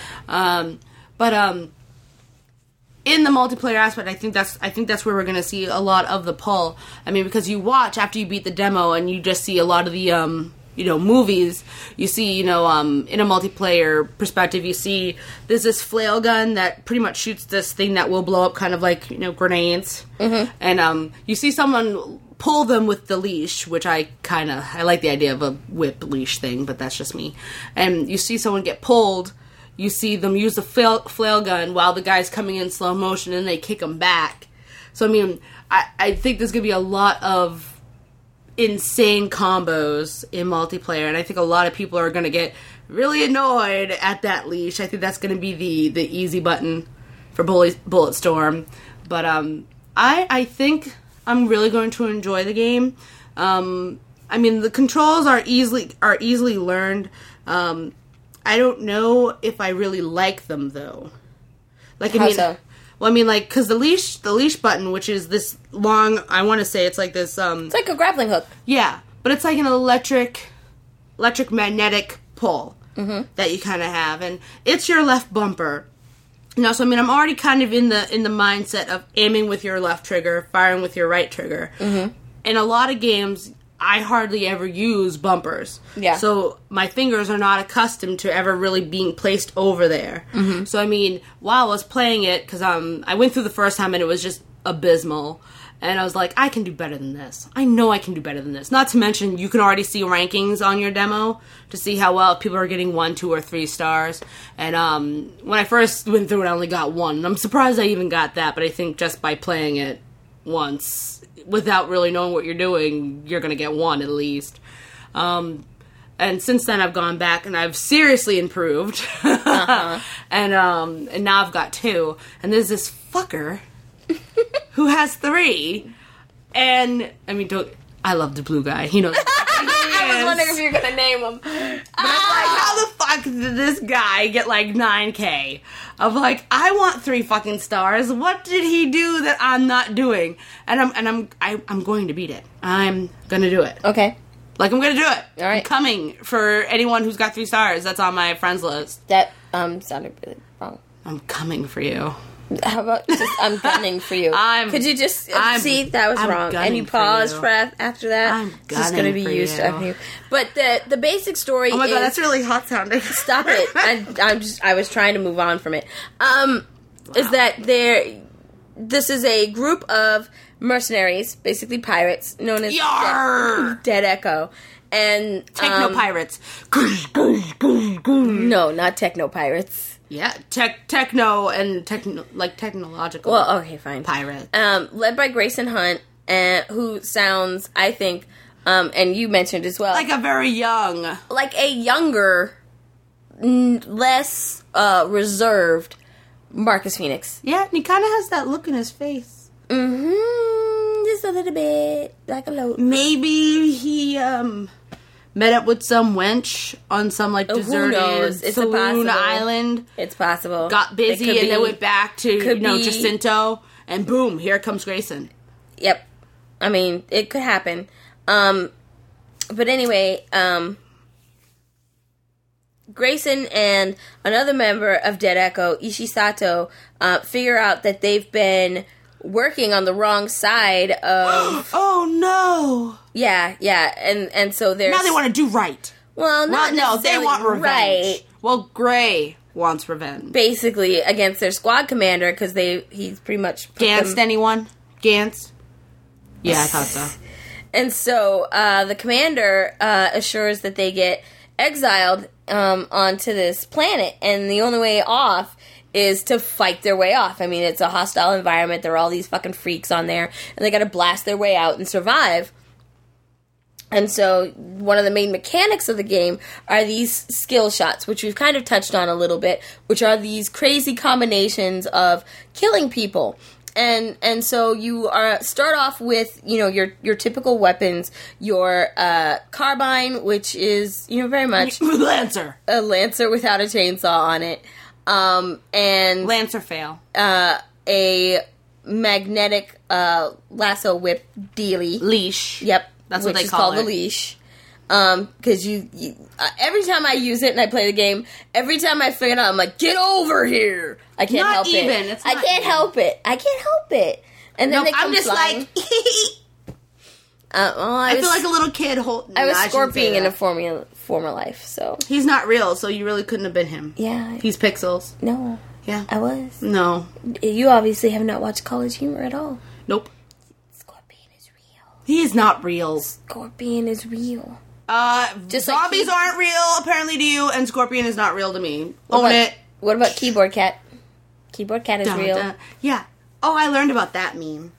But in the multiplayer aspect, I think that's where we're going to see a lot of the pull. I mean, because you watch after you beat the demo, and you just see a lot of the movies. You see, in a multiplayer perspective, you see there's this flail gun that pretty much shoots this thing that will blow up, kind of like grenades. Mm-hmm. And you see someone pull them with the leash, which I like the idea of a whip leash thing, but that's just me. And you see someone get pulled. You see them use the flail gun while the guy's coming in slow motion, and they kick him back. So, I mean, I think there's going to be a lot of insane combos in multiplayer, and I think a lot of people are going to get really annoyed at that leash. I think that's going to be the easy button for Bulletstorm. But I think I'm really going to enjoy the game. I mean, the controls are easily learned. I don't know if I really like them, though. Like, How so? Well, I mean, like, because the leash button, which is this long, I want to say it's like this, It's like a grappling hook. Yeah, but it's like an electric magnetic pull that you kind of have, and it's your left bumper. So I mean, I'm already kind of in the mindset of aiming with your left trigger, firing with your right trigger. Mm-hmm. In a lot of games, I hardly ever use bumpers. Yeah. So my fingers are not accustomed to ever really being placed over there. Mm-hmm. So I mean, while I was playing it, because I went through the first time and it was just abysmal, and I was like, I can do better than this. I know I can do better than this. Not to mention, you can already see rankings on your demo to see how well people are getting 1, 2, or 3 stars. And when I first went through it, I only got 1. And I'm surprised I even got that, but I think just by playing it, once without really knowing what you're doing, you're going to get one at least. And since then I've gone back and I've seriously improved. And now I've got 2. And there's this fucker who has 3. And, I mean, I love the blue guy. He knows. I was wondering if you were going to name him. But I'm like, how the fuck did this guy get like 9K? Of like, I want 3 fucking stars. What did he do that I'm not doing? And I'm going to beat it. I'm gonna do it. Okay. Like, I'm gonna do it. All right. I'm coming for anyone who's got 3 stars. That's on my friends list. That sounded really wrong. I'm coming for you. How about just I'm gunning for you? Could you just see that was wrong? And you paused for after that. I'm it's just going to be used to you. But the basic story. Oh my is, god, that's really hot sounding. Stop it! I was trying to move on from it. Wow. Is that this is a group of mercenaries, basically pirates, known as Dead Echo. And techno pirates. No, not techno pirates. Yeah, techno and technological. Well, okay, fine. Pirates. Led by Grayson Hunt, who sounds, I think, and you mentioned as well, like a very young, like a younger, less reserved Marcus Phoenix. Yeah, and he kind of has that look in his face. Just a little bit, like a load. Maybe he met up with some wench on some like deserted saloon island. It's possible. Got busy and then went back to Jacinto, and boom, here comes Grayson. Yep, I mean it could happen. But anyway, Grayson and another member of Dead Echo, Ishisato, figure out that they've been working on the wrong side of... Oh, no! Yeah, and so there's... Now they want to do right. Well, not necessarily they want revenge. Right. Well, Gray wants revenge. Basically, against their squad commander, because he's pretty much... Gansed anyone? Gantz? Yeah, I thought so. And so, the commander assures that they get exiled onto this planet, and the only way off is to fight their way off. I mean, it's a hostile environment. There are all these fucking freaks on there, and they gotta blast their way out and survive. And so, one of the main mechanics of the game are these skill shots, which we've kind of touched on a little bit, which are these crazy combinations of killing people. And so you start off with, your typical weapons, your carbine, which is, very much... Lancer. A Lancer without a chainsaw on it. And Lancer fail. A magnetic lasso whip dealy. Leash. Yep. That's what they call it. Which is called the leash. Because you every time I use it and I play the game, every time I figure it out, I'm like, get over here! I can't help it. I can't help it. And then they come I'm just flying. like... I feel like a little kid holding... I was Scorpion in a former life, so... He's not real, so you really couldn't have been him. Yeah. He's Pixels. No. Yeah. I was. No. You obviously have not watched College Humor at all. Nope. Scorpion is real. He is not real. Scorpion is real. Just zombies aren't real, apparently, to you, and Scorpion is not real to me. What about Keyboard Cat? Keyboard Cat is real. Yeah. Oh, I learned about that meme.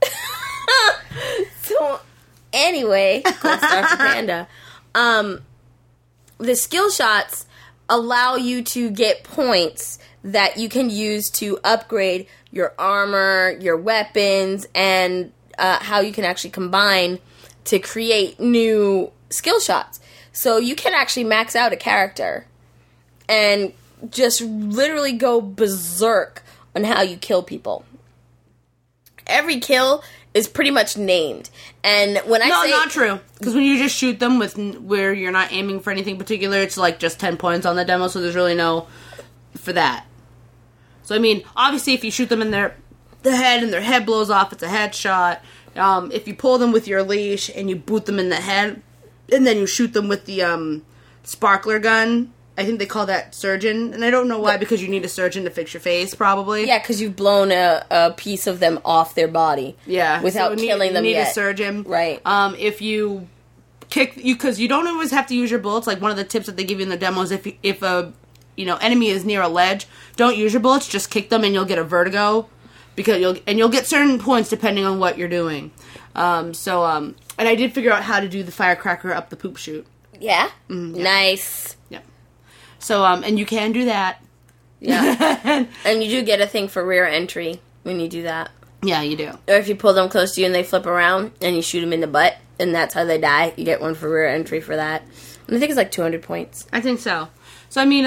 So, anyway, Gold Star for Panda. The skill shots allow you to get points that you can use to upgrade your armor, your weapons, and how you can actually combine to create new skill shots. So you can actually max out a character and just literally go berserk on how you kill people. Every kill is pretty much named. And when I say... No, not true. Because when you just shoot them where you're not aiming for anything particular, it's like just 10 points on the demo, so there's really no... for that. So, I mean, obviously if you shoot them in the head and their head blows off, it's a headshot. If you pull them with your leash and you boot them in the head, and then you shoot them with the sparkler gun, I think they call that surgeon. And I don't know why, because you need a surgeon to fix your face, probably. Yeah, because you've blown a piece of them off their body. Yeah. Without killing them yet. You need a surgeon. Right. If you kick... because you don't always have to use your bullets. Like, one of the tips that they give you in the demo is if a enemy is near a ledge, don't use your bullets, just kick them and you'll get a vertigo because you'll get certain points depending on what you're doing. And I did figure out how to do the firecracker up the poop chute. Yeah? Yeah. Nice. Yep. So, and you can do that. Yeah. And you do get a thing for rear entry when you do that. Yeah, you do. Or if you pull them close to you and they flip around and you shoot them in the butt, and that's how they die, you get one for rear entry for that. And I think it's like 200 points. I think so. So, I mean,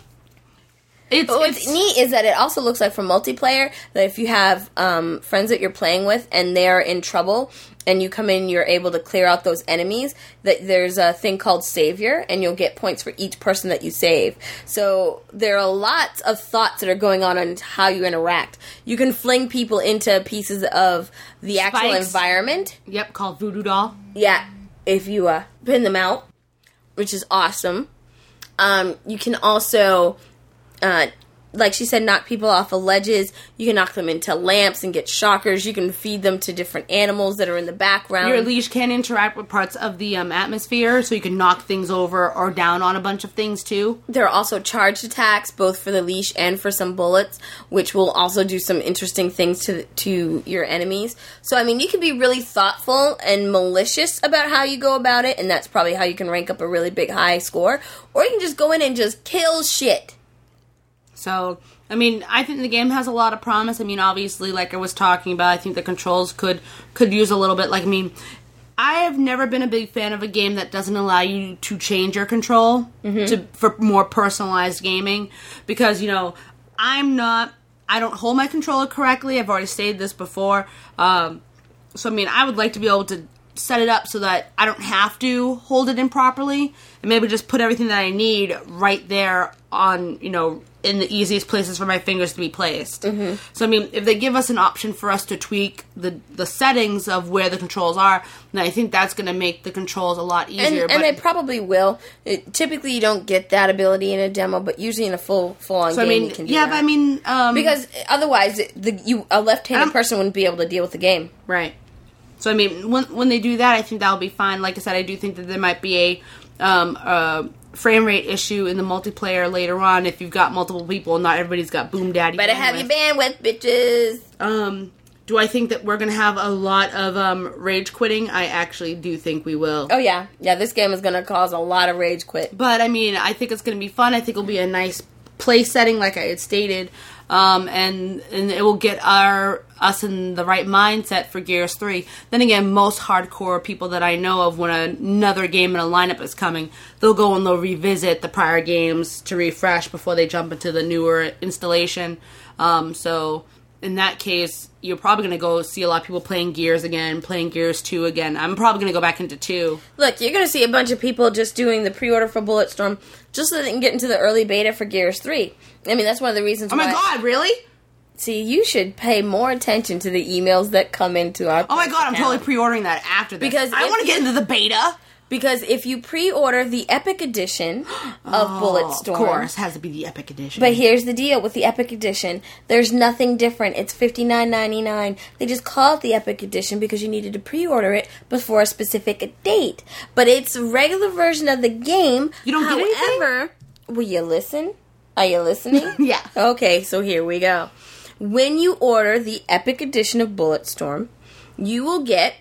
What's neat is that it also looks like for multiplayer that if you have friends that you're playing with and they're in trouble and you come in, you're able to clear out those enemies, that there's a thing called Savior, and you'll get points for each person that you save. So there are lots of thoughts that are going on how you interact. You can fling people into pieces of the actual environment. Yep, called Voodoo Doll. Yeah, if you pin them out, which is awesome. You can also... like she said, knock people off of ledges. You can knock them into lamps and get shockers. You can feed them to different animals that are in the background. Your leash can interact with parts of the atmosphere, so you can knock things over or down on a bunch of things, too. There are also charged attacks, both for the leash and for some bullets, which will also do some interesting things to your enemies. So, I mean, you can be really thoughtful and malicious about how you go about it, and that's probably how you can rank up a really big high score. Or you can just go in and just kill shit. So, I mean, I think the game has a lot of promise. I mean, obviously, like I was talking about, I think the controls could use a little bit. Like, I mean, I have never been a big fan of a game that doesn't allow you to change your control for more personalized gaming. Because, you know, I don't hold my controller correctly. I've already stated this before. So, I mean, I would like to be able to set it up so that I don't have to hold it in properly. And maybe just put everything that I need right there on, you know, in the easiest places for my fingers to be placed. Mm-hmm. So, I mean, if they give us an option for us to tweak the settings of where the controls are, then I think that's going to make the controls a lot easier. And it probably will. Typically, you don't get that ability in a demo, but usually in a full-on game, you can do that. Yeah, but I mean... because otherwise, a left-handed person wouldn't be able to deal with the game. Right. So, I mean, when they do that, I think that'll be fine. Like I said, I do think that there might be a frame rate issue in the multiplayer later on if you've got multiple people and not everybody's got boom daddy. Better have your bandwidth, bitches. Do I think that we're going to have a lot of rage quitting? I actually do think we will. Oh, yeah. Yeah, this game is going to cause a lot of rage quit. But, I mean, I think it's going to be fun. I think it'll be a nice play setting, like I had stated. And it will get us in the right mindset for Gears 3. Then again, most hardcore people that I know of, when another game in a lineup is coming, they'll go and they'll revisit the prior games to refresh before they jump into the newer installation. So in that case, you're probably going to go see a lot of people playing Gears again, playing Gears 2 again. I'm probably going to go back into 2. Look, you're going to see a bunch of people just doing the pre-order for Bulletstorm just so they can get into the early beta for Gears 3. I mean, that's one of the reasons why... Oh my god, really? See, you should pay more attention to the emails that come into our... Oh my god, I'm totally pre-ordering that after this. Because I want to get into the beta. Because if you pre-order the Epic Edition of Bulletstorm... Of course, has to be the Epic Edition. But here's the deal with the Epic Edition. There's nothing different. It's $59.99. They just call it the Epic Edition because you needed to pre-order it before a specific date. But it's a regular version of the game. You don't get anything? However, will you listen? Are you listening? Yeah. Okay, so here we go. When you order the Epic Edition of Bulletstorm, you will get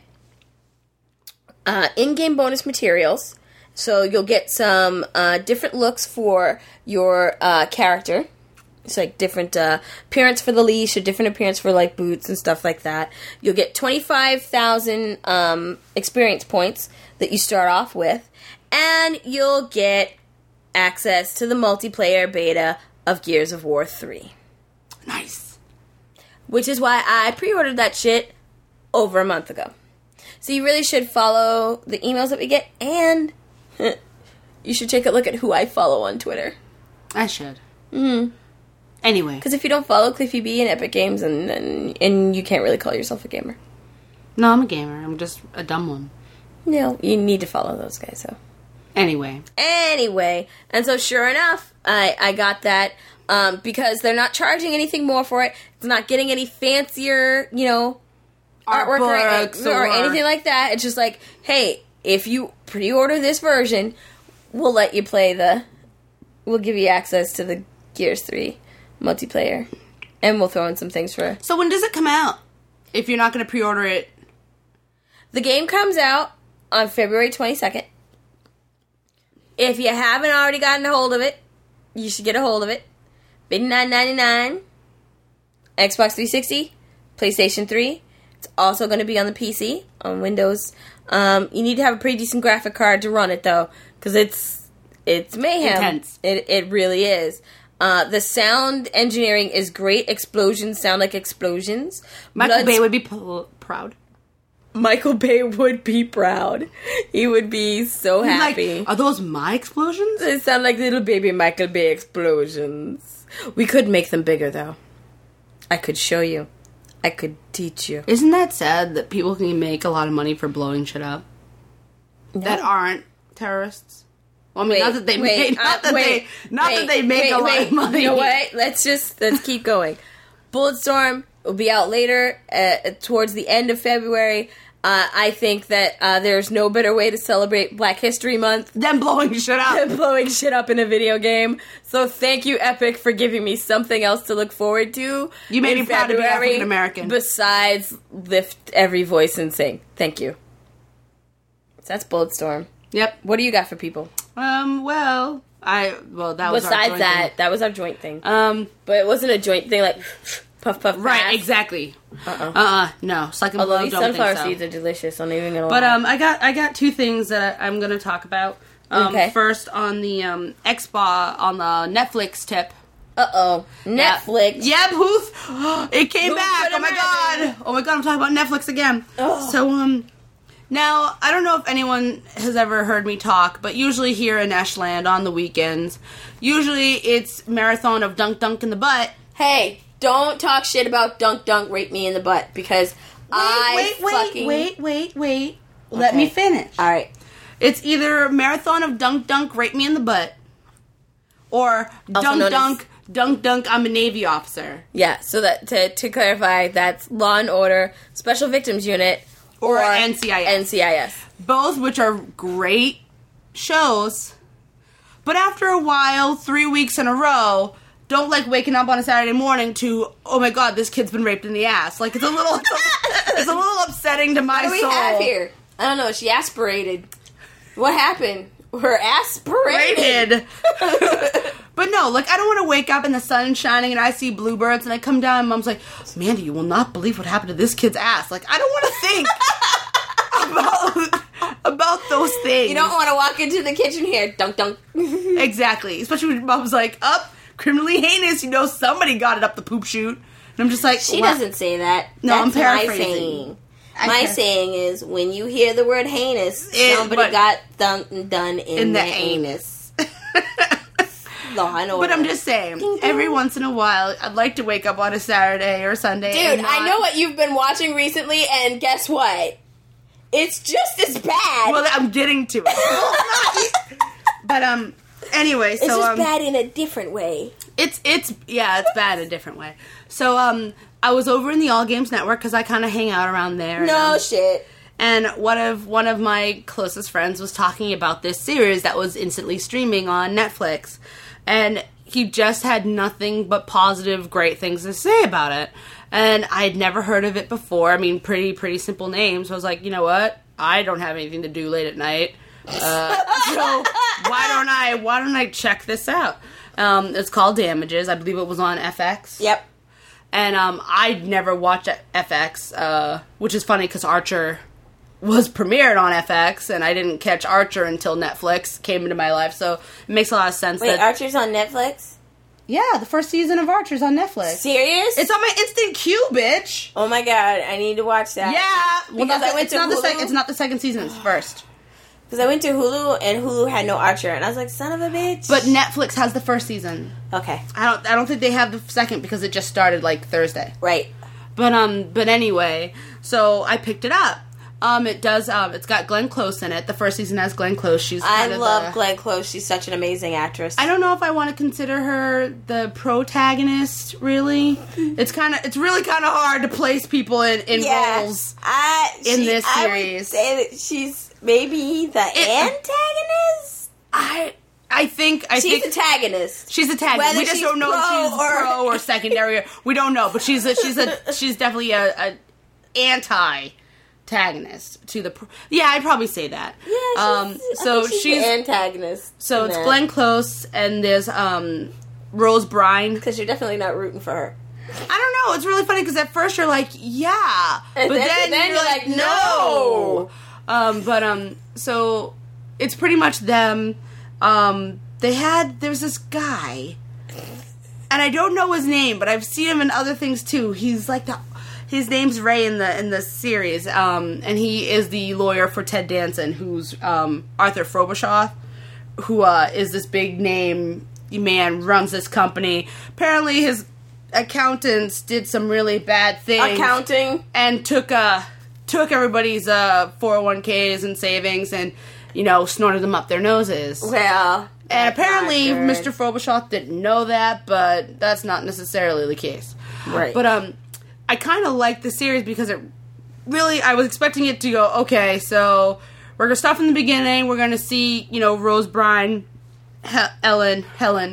in-game bonus materials. So you'll get some different looks for your character. It's like different appearance for the leash or different appearance for like boots and stuff like that. You'll get 25,000 experience points that you start off with. And you'll get access to the multiplayer beta of Gears of War 3. Nice. Which is why I pre-ordered that shit over a month ago. So you really should follow the emails that we get, and you should take a look at who I follow on Twitter. I should. Anyway. Because if you don't follow Cliffy B and Epic Games, and you can't really call yourself a gamer. No, I'm a gamer. I'm just a dumb one. No, you need to follow those guys, though. Anyway, and so sure enough, I got that because they're not charging anything more for it. It's not getting any fancier, you know, artwork or anything like that. It's just like, hey, if you pre-order this version, we'll let you play we'll give you access to the Gears 3 multiplayer. And we'll throw in some things for her. So when does it come out? If you're not going to pre-order it. The game comes out on February 22nd. If you haven't already gotten a hold of it, you should get a hold of it. $59.99. Xbox 360, PlayStation 3. It's also going to be on the PC, on Windows. You need to have a pretty decent graphic card to run it, though, because it's mayhem. Intense. It really is. The sound engineering is great. Explosions sound like explosions. Michael Bay would be proud. Michael Bay would be proud. He would be so happy. Like, are those my explosions? They sound like little baby Michael Bay explosions. We could make them bigger, though. I could show you. I could teach you. Isn't that sad that people can make a lot of money for blowing shit up? No. That aren't terrorists? Well, I mean, not that they make a lot of money. You know what? Let's keep going. Bulletstorm will be out later, towards the end of February. I think that there's no better way to celebrate Black History Month than blowing shit up. Than blowing shit up in a video game. So thank you, Epic, for giving me something else to look forward to. You made me proud to be African American. Besides lift every voice and sing. Thank you. So that's Bulletstorm. Yep. What do you got for people? That was besides that was our joint thing. But it wasn't a joint thing like puff puff. Right, pass. Exactly. No. Suck and Although blow, these don't sunflower think so. seeds are delicious. I'm not even gonna lie. But I got two things that I'm gonna talk about. Okay. First on the Xbox on the Netflix tip. Netflix. Yeah, Booth. It came back. Oh my god. I'm talking about Netflix again. Oh. So now, I don't know if anyone has ever heard me talk, but usually here in Ashland on the weekends, usually it's marathon of Dunk Dunk in the Butt. Hey, don't talk shit about Dunk Dunk Rape Me in the Butt, because Wait. Let me finish. Alright. It's either marathon of Dunk Dunk Rape Me in the Butt, or Dunk Dunk I'm a Navy officer. Yeah, so that to clarify, that's Law and Order, Special Victims Unit, or NCIS. Both which are great shows, but after a while, 3 weeks in a row, don't like waking up on a Saturday morning to, oh my god, this kid's been raped in the ass. Like, it's a little upsetting to my soul. What do we have here? I don't know, she aspirated. What happened? Her aspirated. But no, like, I don't want to wake up and the sun's shining and I see bluebirds and I come down and Mom's like, Mandy, you will not believe what happened to this kid's ass. Like, I don't want to think about those things. You don't want to walk into the kitchen here, dunk dunk. Exactly. Especially when Mom's like, criminally heinous, somebody got it up the poop chute. And I'm just like, she doesn't say that. No, that's I'm paraphrasing. My saying is, when you hear the word heinous, somebody got done in the anus. Law and Order. But I'm just saying, every once in a while, I'd like to wake up on a Saturday or Sunday. Dude, I know what you've been watching recently, and guess what? It's just as bad. Well, I'm getting to it. But, anyway, so... It's just bad in a different way. It's bad in a different way. So, I was over in the All Games Network, because I kind of hang out around there. No shit. And one of my closest friends was talking about this series that was instantly streaming on Netflix. And he just had nothing but positive, great things to say about it. And I'd never heard of it before. I mean, pretty simple names. So I was like, you know what? I don't have anything to do late at night. So why don't I check this out? It's called Damages. I believe it was on FX. Yep. And I'd never watched FX, which is funny because Archer was premiered on FX, and I didn't catch Archer until Netflix came into my life, so it makes a lot of sense. Wait, Archer's on Netflix? Yeah, the first season of Archer's on Netflix. Serious? It's on my instant queue, bitch! Oh my god, I need to watch that. Yeah! Because I went to Hulu. It's not the second season, it's first. Because I went to Hulu, and Hulu had no Archer, and I was like, son of a bitch. But Netflix has the first season. Okay. I don't think they have the second, because it just started, like, Thursday. Right. But anyway, so I picked it up. It's got Glenn Close in it. The first season has Glenn Close. I love Glenn Close. She's such an amazing actress. I don't know if I want to consider her the protagonist, really. It's really kind of hard to place people in roles in this series. I would say that she's maybe the antagonist? I I think She's antagonist. She's a tag. Whether We just she's don't know if pro she's pro or secondary. We don't know, but she's definitely a anti-tagonist to the. Yeah, I'd probably say that. Yeah, she's the antagonist. So it's Glenn Close and there's Rose Byrne. Because you're definitely not rooting for her. I don't know. It's really funny because at first you're like, yeah, and but then you're like, no. So it's pretty much them. There's this guy, and I don't know his name, but I've seen him in other things too. He's like his name's Ray in the series, and he is the lawyer for Ted Danson, who's Arthur Frobisher, who is this big name man, runs this company. Apparently his accountants did some really bad things. Accounting? And took everybody's 401ks and savings and, snorted them up their noses. Well, and apparently Mr. Frobisher didn't know that, but that's not necessarily the case. Right. But I kind of like the series because it really, I was expecting it to go, okay, so we're going to start from the beginning. We're going to see, Rose Byrne, Helen,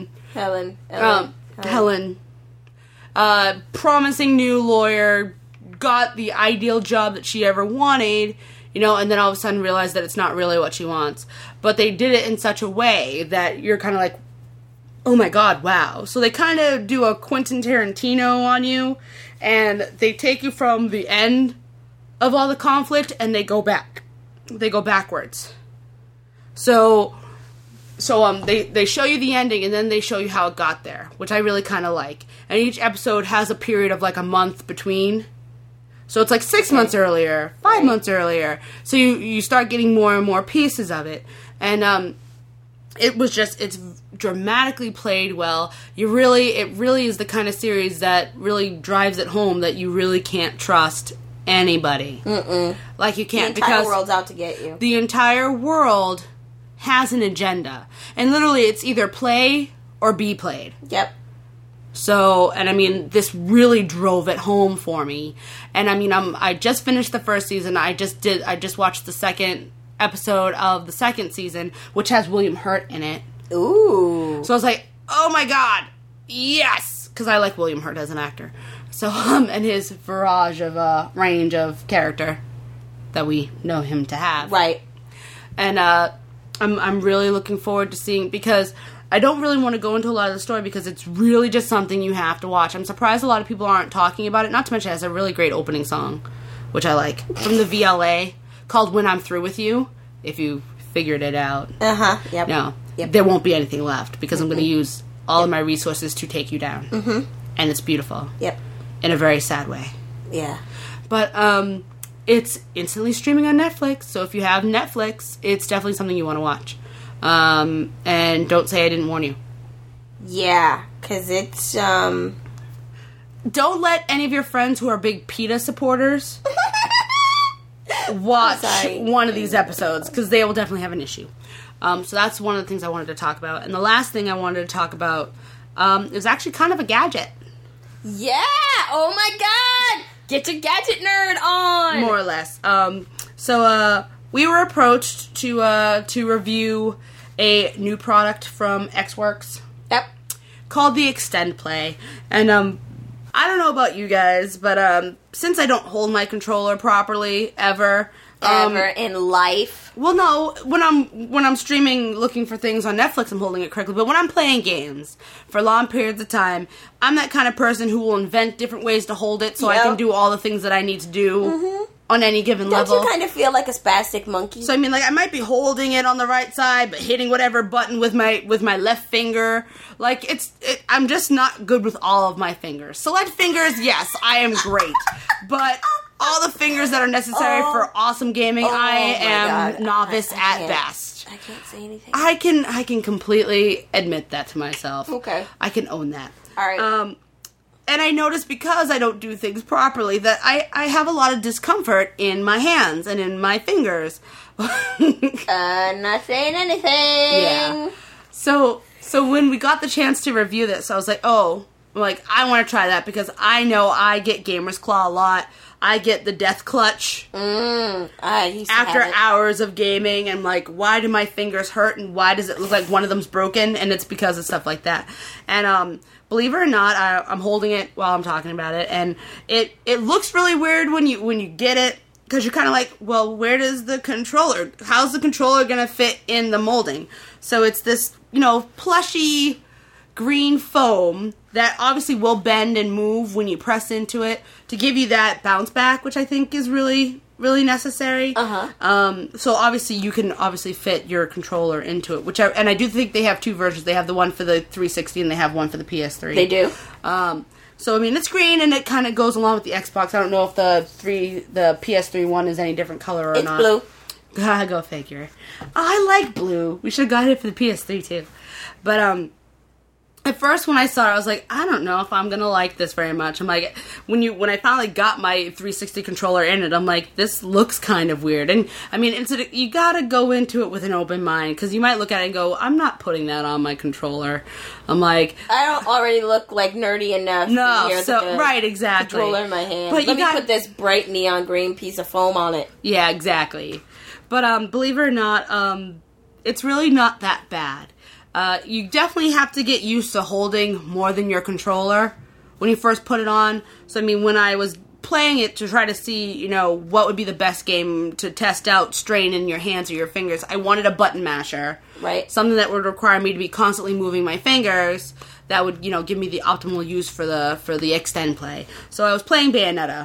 promising new lawyer, got the ideal job that she ever wanted, and then all of a sudden realized that it's not really what she wants. But they did it in such a way that you're kind of like, oh my god, wow. So they kind of do a Quentin Tarantino on you, and they take you from the end of all the conflict, and they go back. They go backwards. So they show you the ending, and then they show you how it got there, which I really kind of like. And each episode has a period of like a month between. So it's like 6 months earlier, 5 months earlier. So you start getting more and more pieces of it. And it's dramatically played well. It really is the kind of series that really drives it home that you really can't trust anybody. Mm-mm. Like you can't, the entire because world's out to get you. The entire world has an agenda. And literally it's either play or be played. Yep. So, and I mean, this really drove it home for me. And I mean, I just finished the first season. I just watched the second episode of the second season, which has William Hurt in it. Ooh. So I was like, oh my god, yes! Because I like William Hurt as an actor. So, and his range of character that we know him to have. Right. And, I'm really looking forward to seeing, because I don't really want to go into a lot of the story because it's really just something you have to watch. I'm surprised a lot of people aren't talking about it, not to mention it has a really great opening song, which I like, from the VLA, called When I'm Through With You, if you figured it out. Uh-huh, yep. No, yep. There won't be anything left, because I'm going to use all of my resources to take you down. Mm-hmm. And it's beautiful. Yep. In a very sad way. Yeah. But, it's instantly streaming on Netflix, so if you have Netflix, it's definitely something you want to watch. And don't say I didn't warn you. Yeah, because it's, Don't let any of your friends who are big PETA supporters watch one of these episodes, because they will definitely have an issue. So that's one of the things I wanted to talk about. And the last thing I wanted to talk about is actually kind of a gadget. Yeah! Oh my god! Get your gadget nerd on! More or less. So we were approached to review a new product from Xworks. Yep. Called the Extend Play. And I don't know about you guys, but since I don't hold my controller properly ever in life. Well, no, when I'm streaming, looking for things on Netflix, I'm holding it correctly. But when I'm playing games for long periods of time, I'm that kind of person who will invent different ways to hold it so I can do all the things that I need to do on any given level. Don't you kind of feel like a spastic monkey? So I mean, like, I might be holding it on the right side, but hitting whatever button with my left finger. Like, I'm just not good with all of my fingers. Select fingers, yes, I am great, but all the fingers that are necessary for awesome gaming, I am novice at best. I can't say anything. I can completely admit that to myself. Okay. I can own that. All right. And I notice, because I don't do things properly, that I have a lot of discomfort in my hands and in my fingers. Not saying anything. Yeah. So when we got the chance to review this, I was like, oh, I'm like, I want to try that because I know I get Gamer's Claw a lot. I get the Death Clutch after hours of gaming, and like, why do my fingers hurt, and why does it look like one of them's broken? And it's because of stuff like that. And believe it or not, I'm holding it while I'm talking about it, and it looks really weird when you get it, because you're kind of like, well, where does the controller? How's the controller gonna fit in the molding? So it's this, plushy green foam that obviously will bend and move when you press into it to give you that bounce back, which I think is really, really necessary. So obviously you can fit your controller into it, and I do think they have two versions. They have the one for the 360 and they have one for the PS3. They do. So I mean, it's green and it kind of goes along with the Xbox. I don't know if the PS3 one is any different color or not. It's blue. Go figure. I like blue. We should have got it for the PS3 too. But at first, when I saw it, I was like, I don't know if I'm gonna like this very much. I'm like, when I finally got my 360 controller in it, I'm like, this looks kind of weird. And I mean, you gotta go into it with an open mind, because you might look at it and go, I'm not putting that on my controller. I'm like, I don't already look like nerdy enough. No, right, exactly. Controller in my hand. But Let me put this bright neon green piece of foam on it. Yeah, exactly. But believe it or not, it's really not that bad. You definitely have to get used to holding more than your controller when you first put it on. So, I mean, when I was playing it to try to see, what would be the best game to test out strain in your hands or your fingers, I wanted a button masher. Right. Something that would require me to be constantly moving my fingers that would, give me the optimal use for the extend play. So I was playing Bayonetta.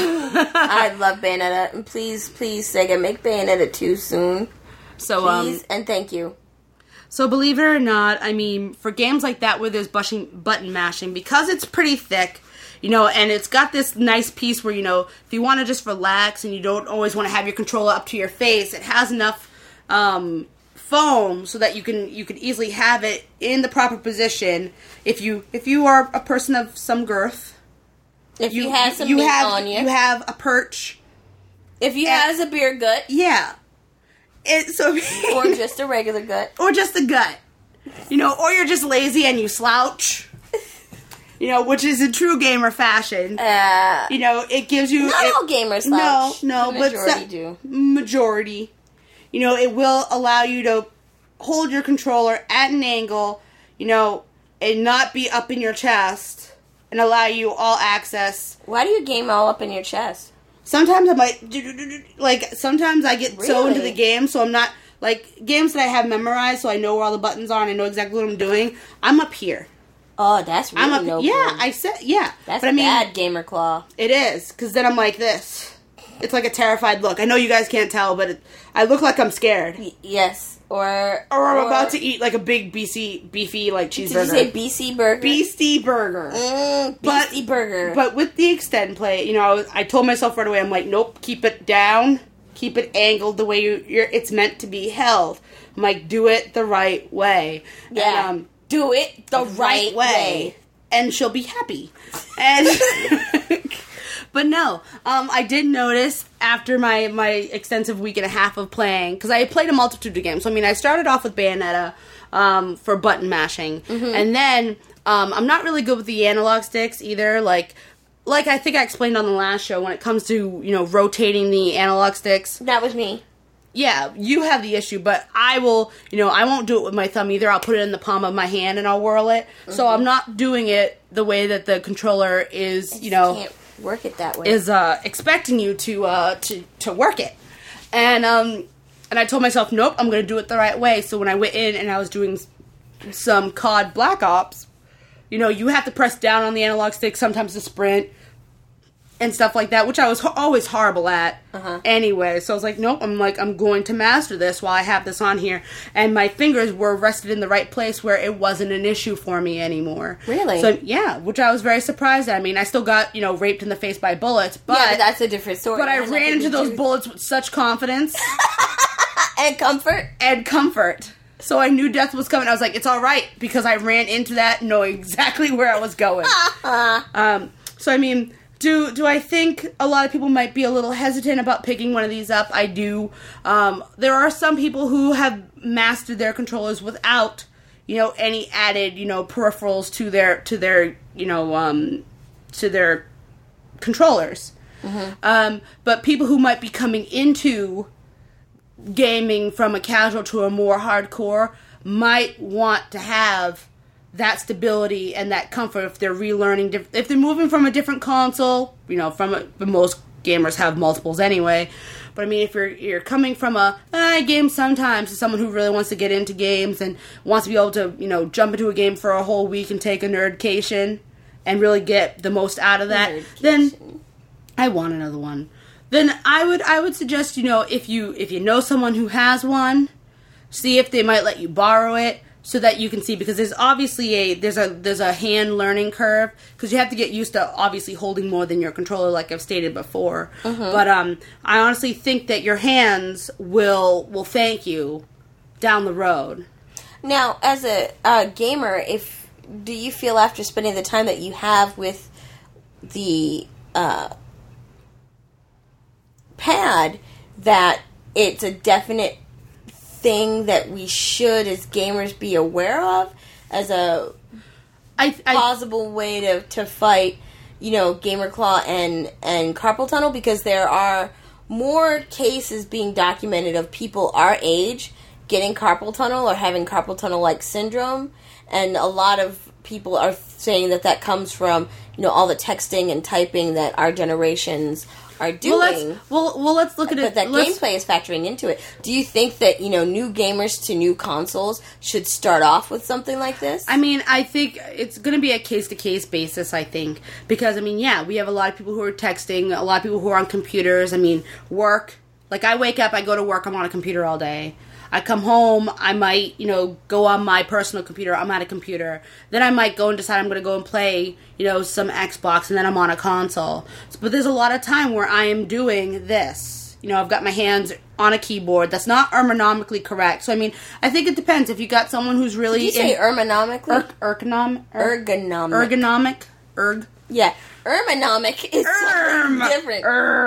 I love Bayonetta. And please, Sega, make Bayonetta 2 soon. So, please, and thank you. So believe it or not, I mean, for games like that where there's button mashing, because it's pretty thick, and it's got this nice piece where, if you want to just relax and you don't always want to have your controller up to your face, it has enough foam so that you can easily have it in the proper position. If you are a person of some girth, if you have some meat on you, you have a perch. If you has a beer gut, yeah. Or just a regular gut. Or just a gut. Or you're just lazy and you slouch. Which is in true gamer fashion. It gives you... Not all gamers slouch. No, the majority do. Majority. It will allow you to hold your controller at an angle, and not be up in your chest, and allow you all access. Why do you game all up in your chest? Sometimes I might, sometimes I get so into the game, so I'm not, games that I have memorized, so I know where all the buttons are and I know exactly what I'm doing, I'm up here. Oh, that's really noble. Yeah, I said, yeah. That's bad, Gamer Claw. It is, because then I'm like this. It's like a terrified look. I know you guys can't tell, but I look like I'm scared. Yes. Or I'm about to eat like a big beefy cheeseburger. Did you say BC burger? Beastie burger. Beastie burger. But with the extend play, I told myself right away, I'm like, nope, keep it down, keep it angled the way it's meant to be held. I'm like, do it the right way. Yeah. And, do it the right way. And she'll be happy. And but no, I did notice after my extensive week and a half of playing, because I played a multitude of games. So, I mean, I started off with Bayonetta for button mashing. Mm-hmm. And then I'm not really good with the analog sticks either. Like I think I explained on the last show, when it comes to, rotating the analog sticks. That was me. Yeah, you have the issue, but I will, I won't do it with my thumb either. I'll put it in the palm of my hand and I'll whirl it. Mm-hmm. So I'm not doing it the way that the controller is, can't work it that way. Is expecting you to work it. And I told myself, nope, I'm going to do it the right way. So when I went in and I was doing some COD Black Ops, you have to press down on the analog stick sometimes to sprint and stuff like that, which I was always horrible at anyway. So I was like, nope, I'm going to master this while I have this on here. And my fingers were rested in the right place where it wasn't an issue for me anymore. Really? So, yeah, which I was very surprised at. I mean, I still got, raped in the face by bullets. But, yeah, but that's a different story. But I ran into those bullets with such confidence. And comfort. So I knew death was coming. I was like, it's all right, because I ran into that knowing exactly where I was going. So, I mean... Do I think a lot of people might be a little hesitant about picking one of these up? I do. There are some people who have mastered their controllers without, any added, peripherals to their, to their controllers. But people who might be coming into gaming from a casual to a more hardcore might want to have that stability and that comfort if they're relearning, if they're moving from a different console, but most gamers have multiples anyway. But I mean, if you're coming from I game sometimes to someone who really wants to get into games and wants to be able to, jump into a game for a whole week and take a nerdcation and really get the most out of that, then I want another one. Then I would suggest, if you know someone who has one, see if they might let you borrow it so that you can see, because there's obviously there's a hand learning curve, because you have to get used to obviously holding more than your controller, like I've stated before. But I honestly think that your hands will thank you down the road. Now, as a gamer, do you feel after spending the time that you have with the pad that it's a definite thing that we should, as gamers, be aware of as a plausible way to fight, gamer claw and carpal tunnel? Because there are more cases being documented of people our age getting carpal tunnel or having carpal tunnel-like syndrome, and a lot of people are saying that comes from, all the texting and typing that our generations are doing. Well, let's look at it. But that gameplay is factoring into it. Do you think that, new gamers to new consoles should start off with something like this? I mean, I think it's going to be a case-to-case basis, I think. Because, I mean, yeah, we have a lot of people who are texting, a lot of people who are on computers. I mean, work. Like, I wake up, I go to work, I'm on a computer all day. I come home, I might, go on my personal computer, I'm at a computer. Then I might go and decide I'm going to go and play, some Xbox, and then I'm on a console. But there's a lot of time where I am doing this. I've got my hands on a keyboard. That's not ergonomically correct. So, I mean, I think it depends. If you got someone who's really... Did you say ergonomically? Ergonomic? Yeah. Ergonomic is different.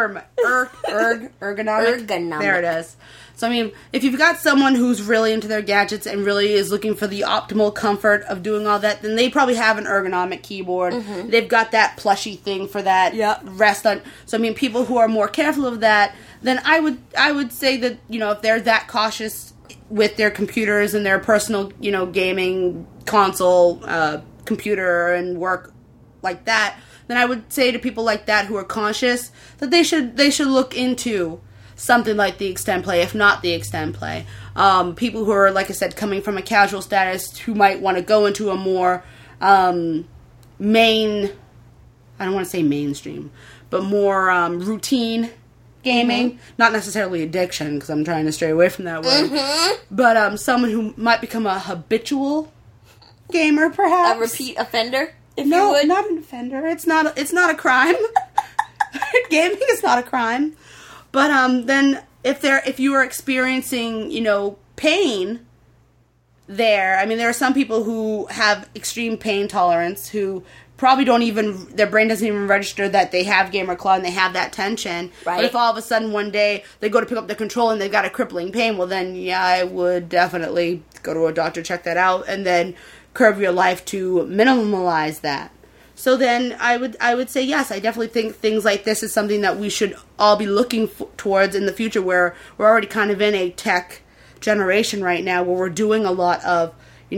Ergonomic. There it is. So, I mean, if you've got someone who's really into their gadgets and really is looking for the optimal comfort of doing all that, then they probably have an ergonomic keyboard. They've got that plushy thing for that rest on. So, I mean, people who are more careful of that, then I would say that, if they're that cautious with their computers and their personal, gaming console, computer and work like that, then I would say to people like that who are conscious that they should look into something like the Extend Play, if not the Extend Play. People who are, like I said, coming from a casual status who might want to go into a more I don't want to say mainstream, but more routine gaming. Not necessarily addiction, because I'm trying to stray away from that word. But someone who might become a habitual gamer, perhaps. A repeat offender, if you would? No, not an offender. It's not a crime. Gaming is not a crime. But then if you are experiencing, pain there, I mean, there are some people who have extreme pain tolerance who probably their brain doesn't even register that they have gamer claw and they have that tension. Right. But if all of a sudden one day they go to pick up the controller and they've got a crippling pain, well then, yeah, I would definitely go to a doctor, check that out, and then curb your life to minimalize that. So then I would say yes, I definitely think things like this is something that we should all be looking towards in the future, where we're already kind of in a tech generation right now where we're doing a lot of,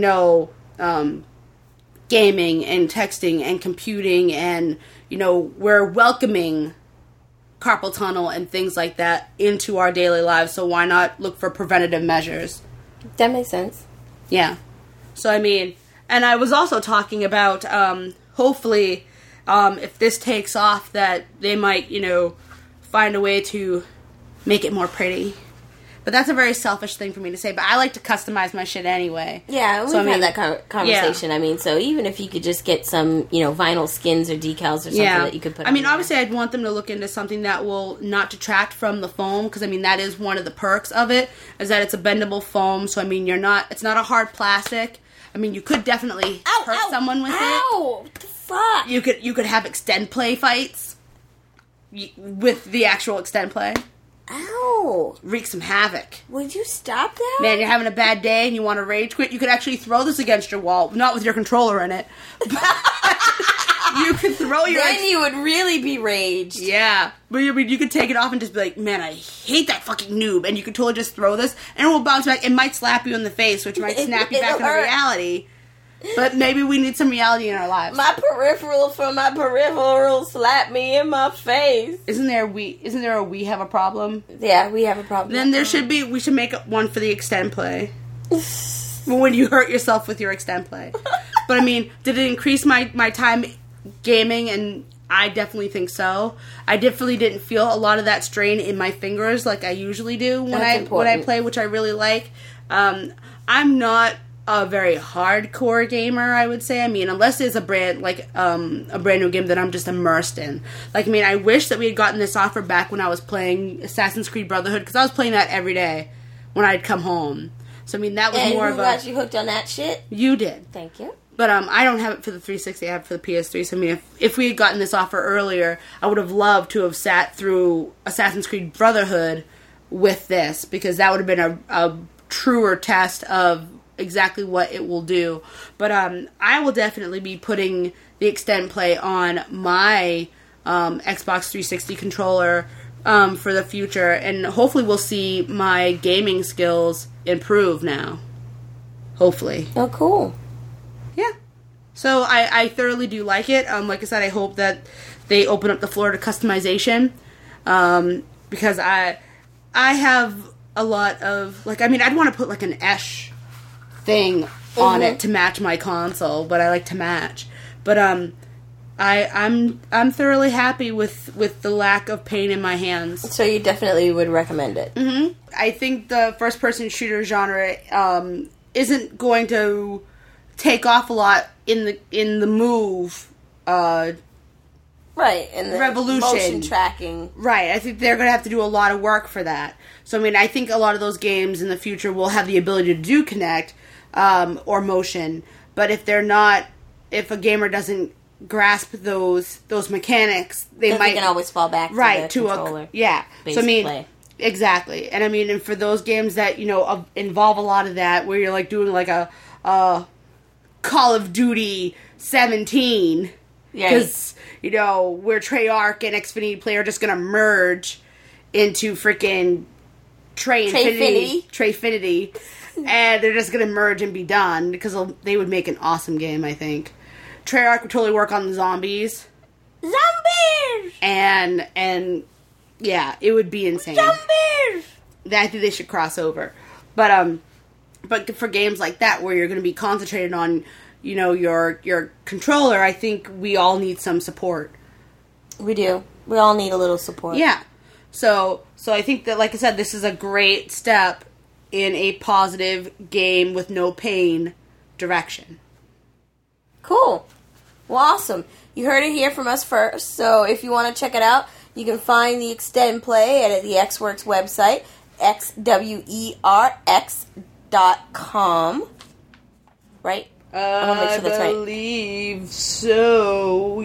gaming and texting and computing, and, we're welcoming carpal tunnel and things like that into our daily lives, so why not look for preventative measures? That makes sense. Yeah. So, I mean, and I was also talking about... hopefully, if this takes off, that they might, find a way to make it more pretty. But that's a very selfish thing for me to say. But I like to customize my shit anyway. Yeah, we've had that conversation. Yeah. I mean, so even if you could just get some, vinyl skins or decals or something that you could put on. I mean, obviously, I'd want them to look into something that will not detract from the foam. Because, I mean, that is one of the perks of it, is that it's a bendable foam. So, I mean, it's not a hard plastic. I mean, you could definitely hurt someone with it. Ow! What the fuck? You could have Extend Play fights with the actual Extend Play. Ow. Wreak some havoc. Would you stop that? Man, you're having a bad day and you want to rage quit, you could actually throw this against your wall. Not with your controller in it. But you could throw your... Then you would really be raged. Yeah. But you could take it off and just be like, man, I hate that fucking noob. And you could totally just throw this and it will bounce back. It might slap you in the face, which might snap you back into reality. But maybe we need some reality in our lives. My peripheral slapped me in my face. Isn't there a we have a problem? Yeah, we have a problem. Then we should make one for the extend play. When you hurt yourself with your extend play. But I mean, did it increase my time gaming? And I definitely think so. I definitely didn't feel a lot of that strain in my fingers like I usually do when I play, which I really like. I'm not a very hardcore gamer, I would say. I mean, unless it's a brand new game that I'm just immersed in. Like, I mean, I wish that we had gotten this offer back when I was playing Assassin's Creed Brotherhood, because I was playing that every day when I'd come home. So, I mean, that was more of a... And who got you hooked on that shit? You did. Thank you. But I don't have it for the 360, I have it for the PS3. So, I mean, if we had gotten this offer earlier, I would have loved to have sat through Assassin's Creed Brotherhood with this, because that would have been a truer test of exactly what it will do. But I will definitely be putting the extend play on my Xbox 360 controller for the future, and hopefully we'll see my gaming skills improve now. Hopefully. Oh, cool. Yeah. So I thoroughly do like it. Like I said, I hope that they open up the floor to customization, because I have a lot of, like, I mean, I'd want to put like an Esh thing on it to match my console, but I like to match. But I'm thoroughly happy with the lack of pain in my hands. So you definitely would recommend it. Mm-hmm. I think the first person shooter genre isn't going to take off a lot in the Move right, in the revolution. Motion tracking. Right, I think they're going to have to do a lot of work for that. So, I mean, I think a lot of those games in the future will have the ability to do Kinect or motion, but if a gamer doesn't grasp those mechanics, they might... They can always fall back to the controller. So, I mean, play. Exactly. And I mean, and for those games that, you know, involve a lot of that, where you're like doing like a Call of Duty 17, because, you know, where Treyarch and Xfinity Play are just going to merge into freaking Treyfinity, and they're just going to merge and be done, because they would make an awesome game, I think. Treyarch would totally work on the zombies. Zombies! And yeah, it would be insane. Zombies! I think they should cross over. But for games like that, where you're going to be concentrated on, you know, your controller, I think we all need some support. We do. We all need a little support. Yeah. So I think that, like I said, this is a great step in a positive game with no pain direction. Cool. Well, awesome. You heard it here from us first. So if you want to check it out, you can find the extend play at the XWorks website, xwerx.com. Right? I believe so.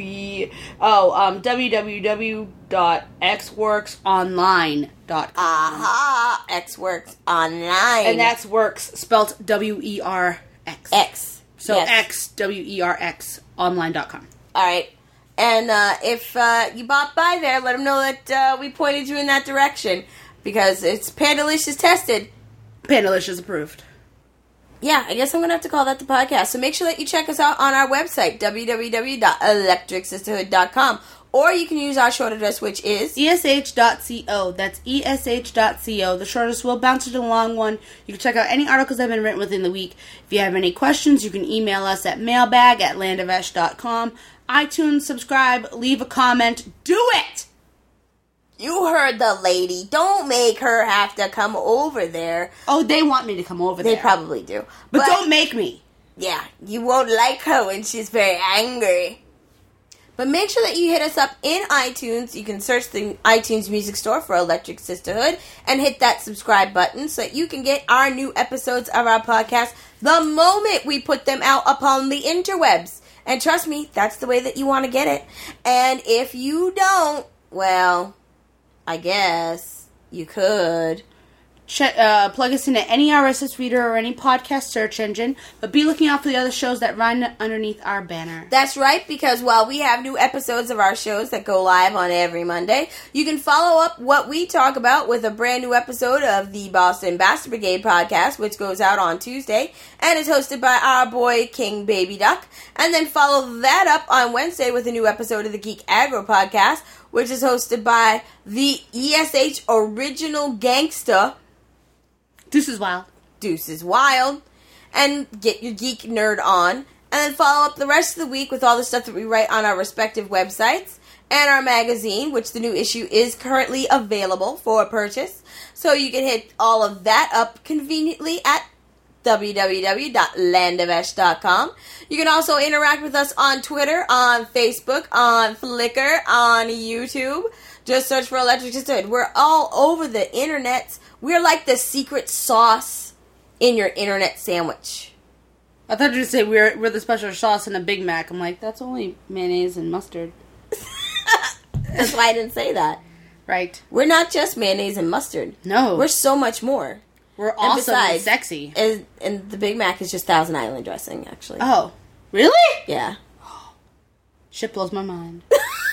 www.xworksonline.com. Aha! XWorks Online. And that's works spelt WERX. X. So yes. XWERX online.com. Alright. And if you bop by there, let them know that we pointed you in that direction. Because it's Pandalicious tested. Pandalicious approved. Yeah, I guess I'm going to have to call that the podcast. So make sure that you check us out on our website, www.electricsisterhood.com. Or you can use our short address, which is... ESH.co. That's ESH.co. The shortest will bounce to the long one. You can check out any articles that have been written within the week. If you have any questions, you can email us at mailbag@landofesh.com. iTunes, subscribe, leave a comment. Do it! You heard the lady. Don't make her have to come over there. Oh, they want me to come over there. They probably do. But don't make me. Yeah, you won't like her when she's very angry. But make sure that you hit us up in iTunes. You can search the iTunes Music Store for Electric Sisterhood and hit that subscribe button so that you can get our new episodes of our podcast the moment we put them out upon the interwebs. And trust me, that's the way that you want to get it. And if you don't, well, I guess You could. Plug us into any RSS reader or any podcast search engine, but be looking out for the other shows that run underneath our banner. That's right, because while we have new episodes of our shows that go live on every Monday, you can follow up what we talk about with a brand new episode of the Boston Bastard Brigade podcast, which goes out on Tuesday and is hosted by our boy King Baby Duck. And then follow that up on Wednesday with a new episode of the Geek Aggro podcast, which is hosted by the ESH original gangsta, Deuces Wild, and get your geek nerd on, and then follow up the rest of the week with all the stuff that we write on our respective websites and our magazine, which the new issue is currently available for purchase. So you can hit all of that up conveniently at www.landovesh.com. You can also interact with us on Twitter, on Facebook, on Flickr, on YouTube. Just search for Electric Sisterhood. We're all over the internet. We're like the secret sauce in your internet sandwich. I thought you were going to say we're the special sauce in a Big Mac. I'm like, that's only mayonnaise and mustard. That's why I didn't say that. Right. We're not just mayonnaise and mustard. No. We're so much more. We're awesome and sexy. And the Big Mac is just Thousand Island dressing, actually. Oh. Really? Yeah. Shit blows my mind.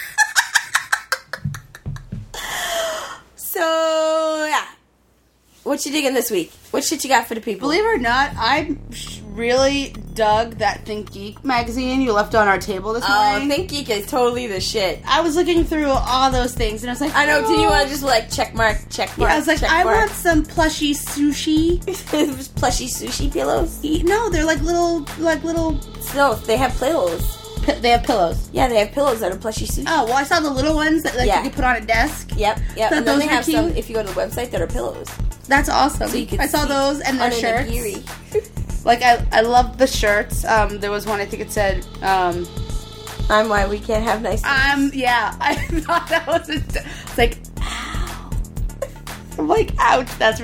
So, yeah. What you digging this week? What shit you got for the people? Believe it or not, I really dug that Think Geek magazine you left on our table this morning. Oh, Think Geek is totally the shit. I was looking through all those things, and I was like, I know, did you want to just like check mark? Yeah, I was like, I want some plushy sushi. Plushy sushi pillows? No, they're like little. No, they have pillows. They have pillows. Yeah, they have pillows that are plushy sushi. Oh, well, I saw the little ones that you could put on a desk. Yep. So And then they have cute. some, if you go to the website, that are pillows. That's awesome. So you can I saw those and their shirts. Like, I love the shirts. There was one, I think it said, I'm why we can't have nice things. Yeah. I thought that was it's like, ow. I'm like, ouch. But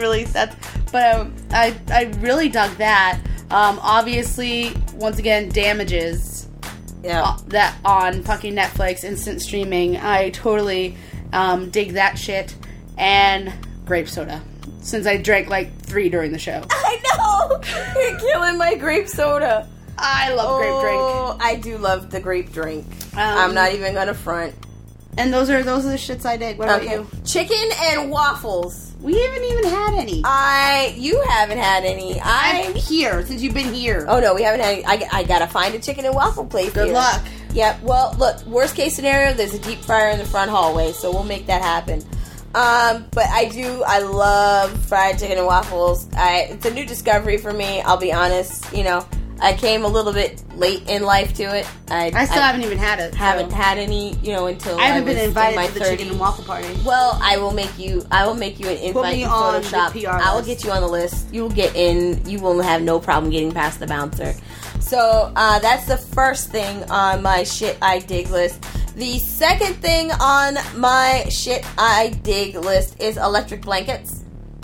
I really dug that. Obviously, once again, Damages. Yeah. That on fucking Netflix, instant streaming. I totally dig that shit. And grape soda. Since I drank like 3 during the show. I know! You're killing my grape soda. I love grape drink. Oh, I do love the grape drink. I'm not even gonna front. And those are the shits I dig. What about you? Chicken and waffles. We haven't even had any. You haven't had any. I'm here since you've been here. Oh no, we haven't had any. I gotta find a chicken and waffle place. Good here. luck. Yep. Well, look. Worst case scenario, there's a deep fryer in the front hallway, so we'll make that happen. But I love fried chicken and waffles. It's a new discovery for me. I'll be honest. You know, I came a little bit late in life to it. I still haven't even had it. Haven't had any, until I haven't been invited in my to the 30s. chicken and waffle party. Well, I will make you an invite. Put me to on Photoshop. the PR I will list. get you on the list. You will get in. You will have no problem getting past the bouncer. So that's the first thing on my shit I dig list. The second thing on my shit I dig list is electric blankets.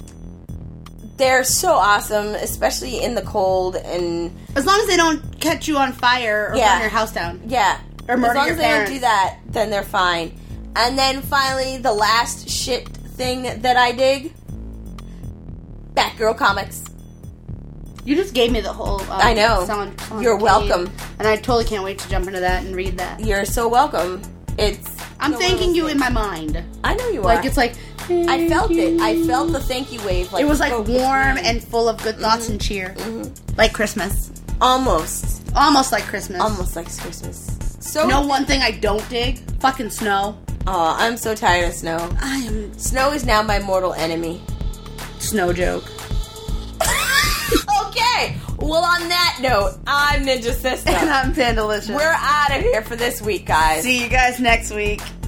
They're so awesome, especially in the cold, and as long as they don't catch you on fire or burn your house down. Yeah. Or murder as long your as parents. they don't do that, then they're fine. And then finally, the last shit thing that I dig, Batgirl comics. You just gave me the whole I know. You're welcome. And I totally can't wait to jump into that and read that. You're so welcome. I'm thanking you in my mind. I know you are. Like, it's like, I felt it. I felt the thank you wave. Like, it was like warm and full of good thoughts and cheer. Mm-hmm. Like Christmas. Almost like Christmas. Almost like Christmas. So, one thing I don't dig? Fucking snow. Oh, I'm so tired of snow. Snow is now my mortal enemy. Snow joke. Okay. Well, on that note, I'm Ninja Sister. And I'm Pandalicious. We're out of here for this week, guys. See you guys next week.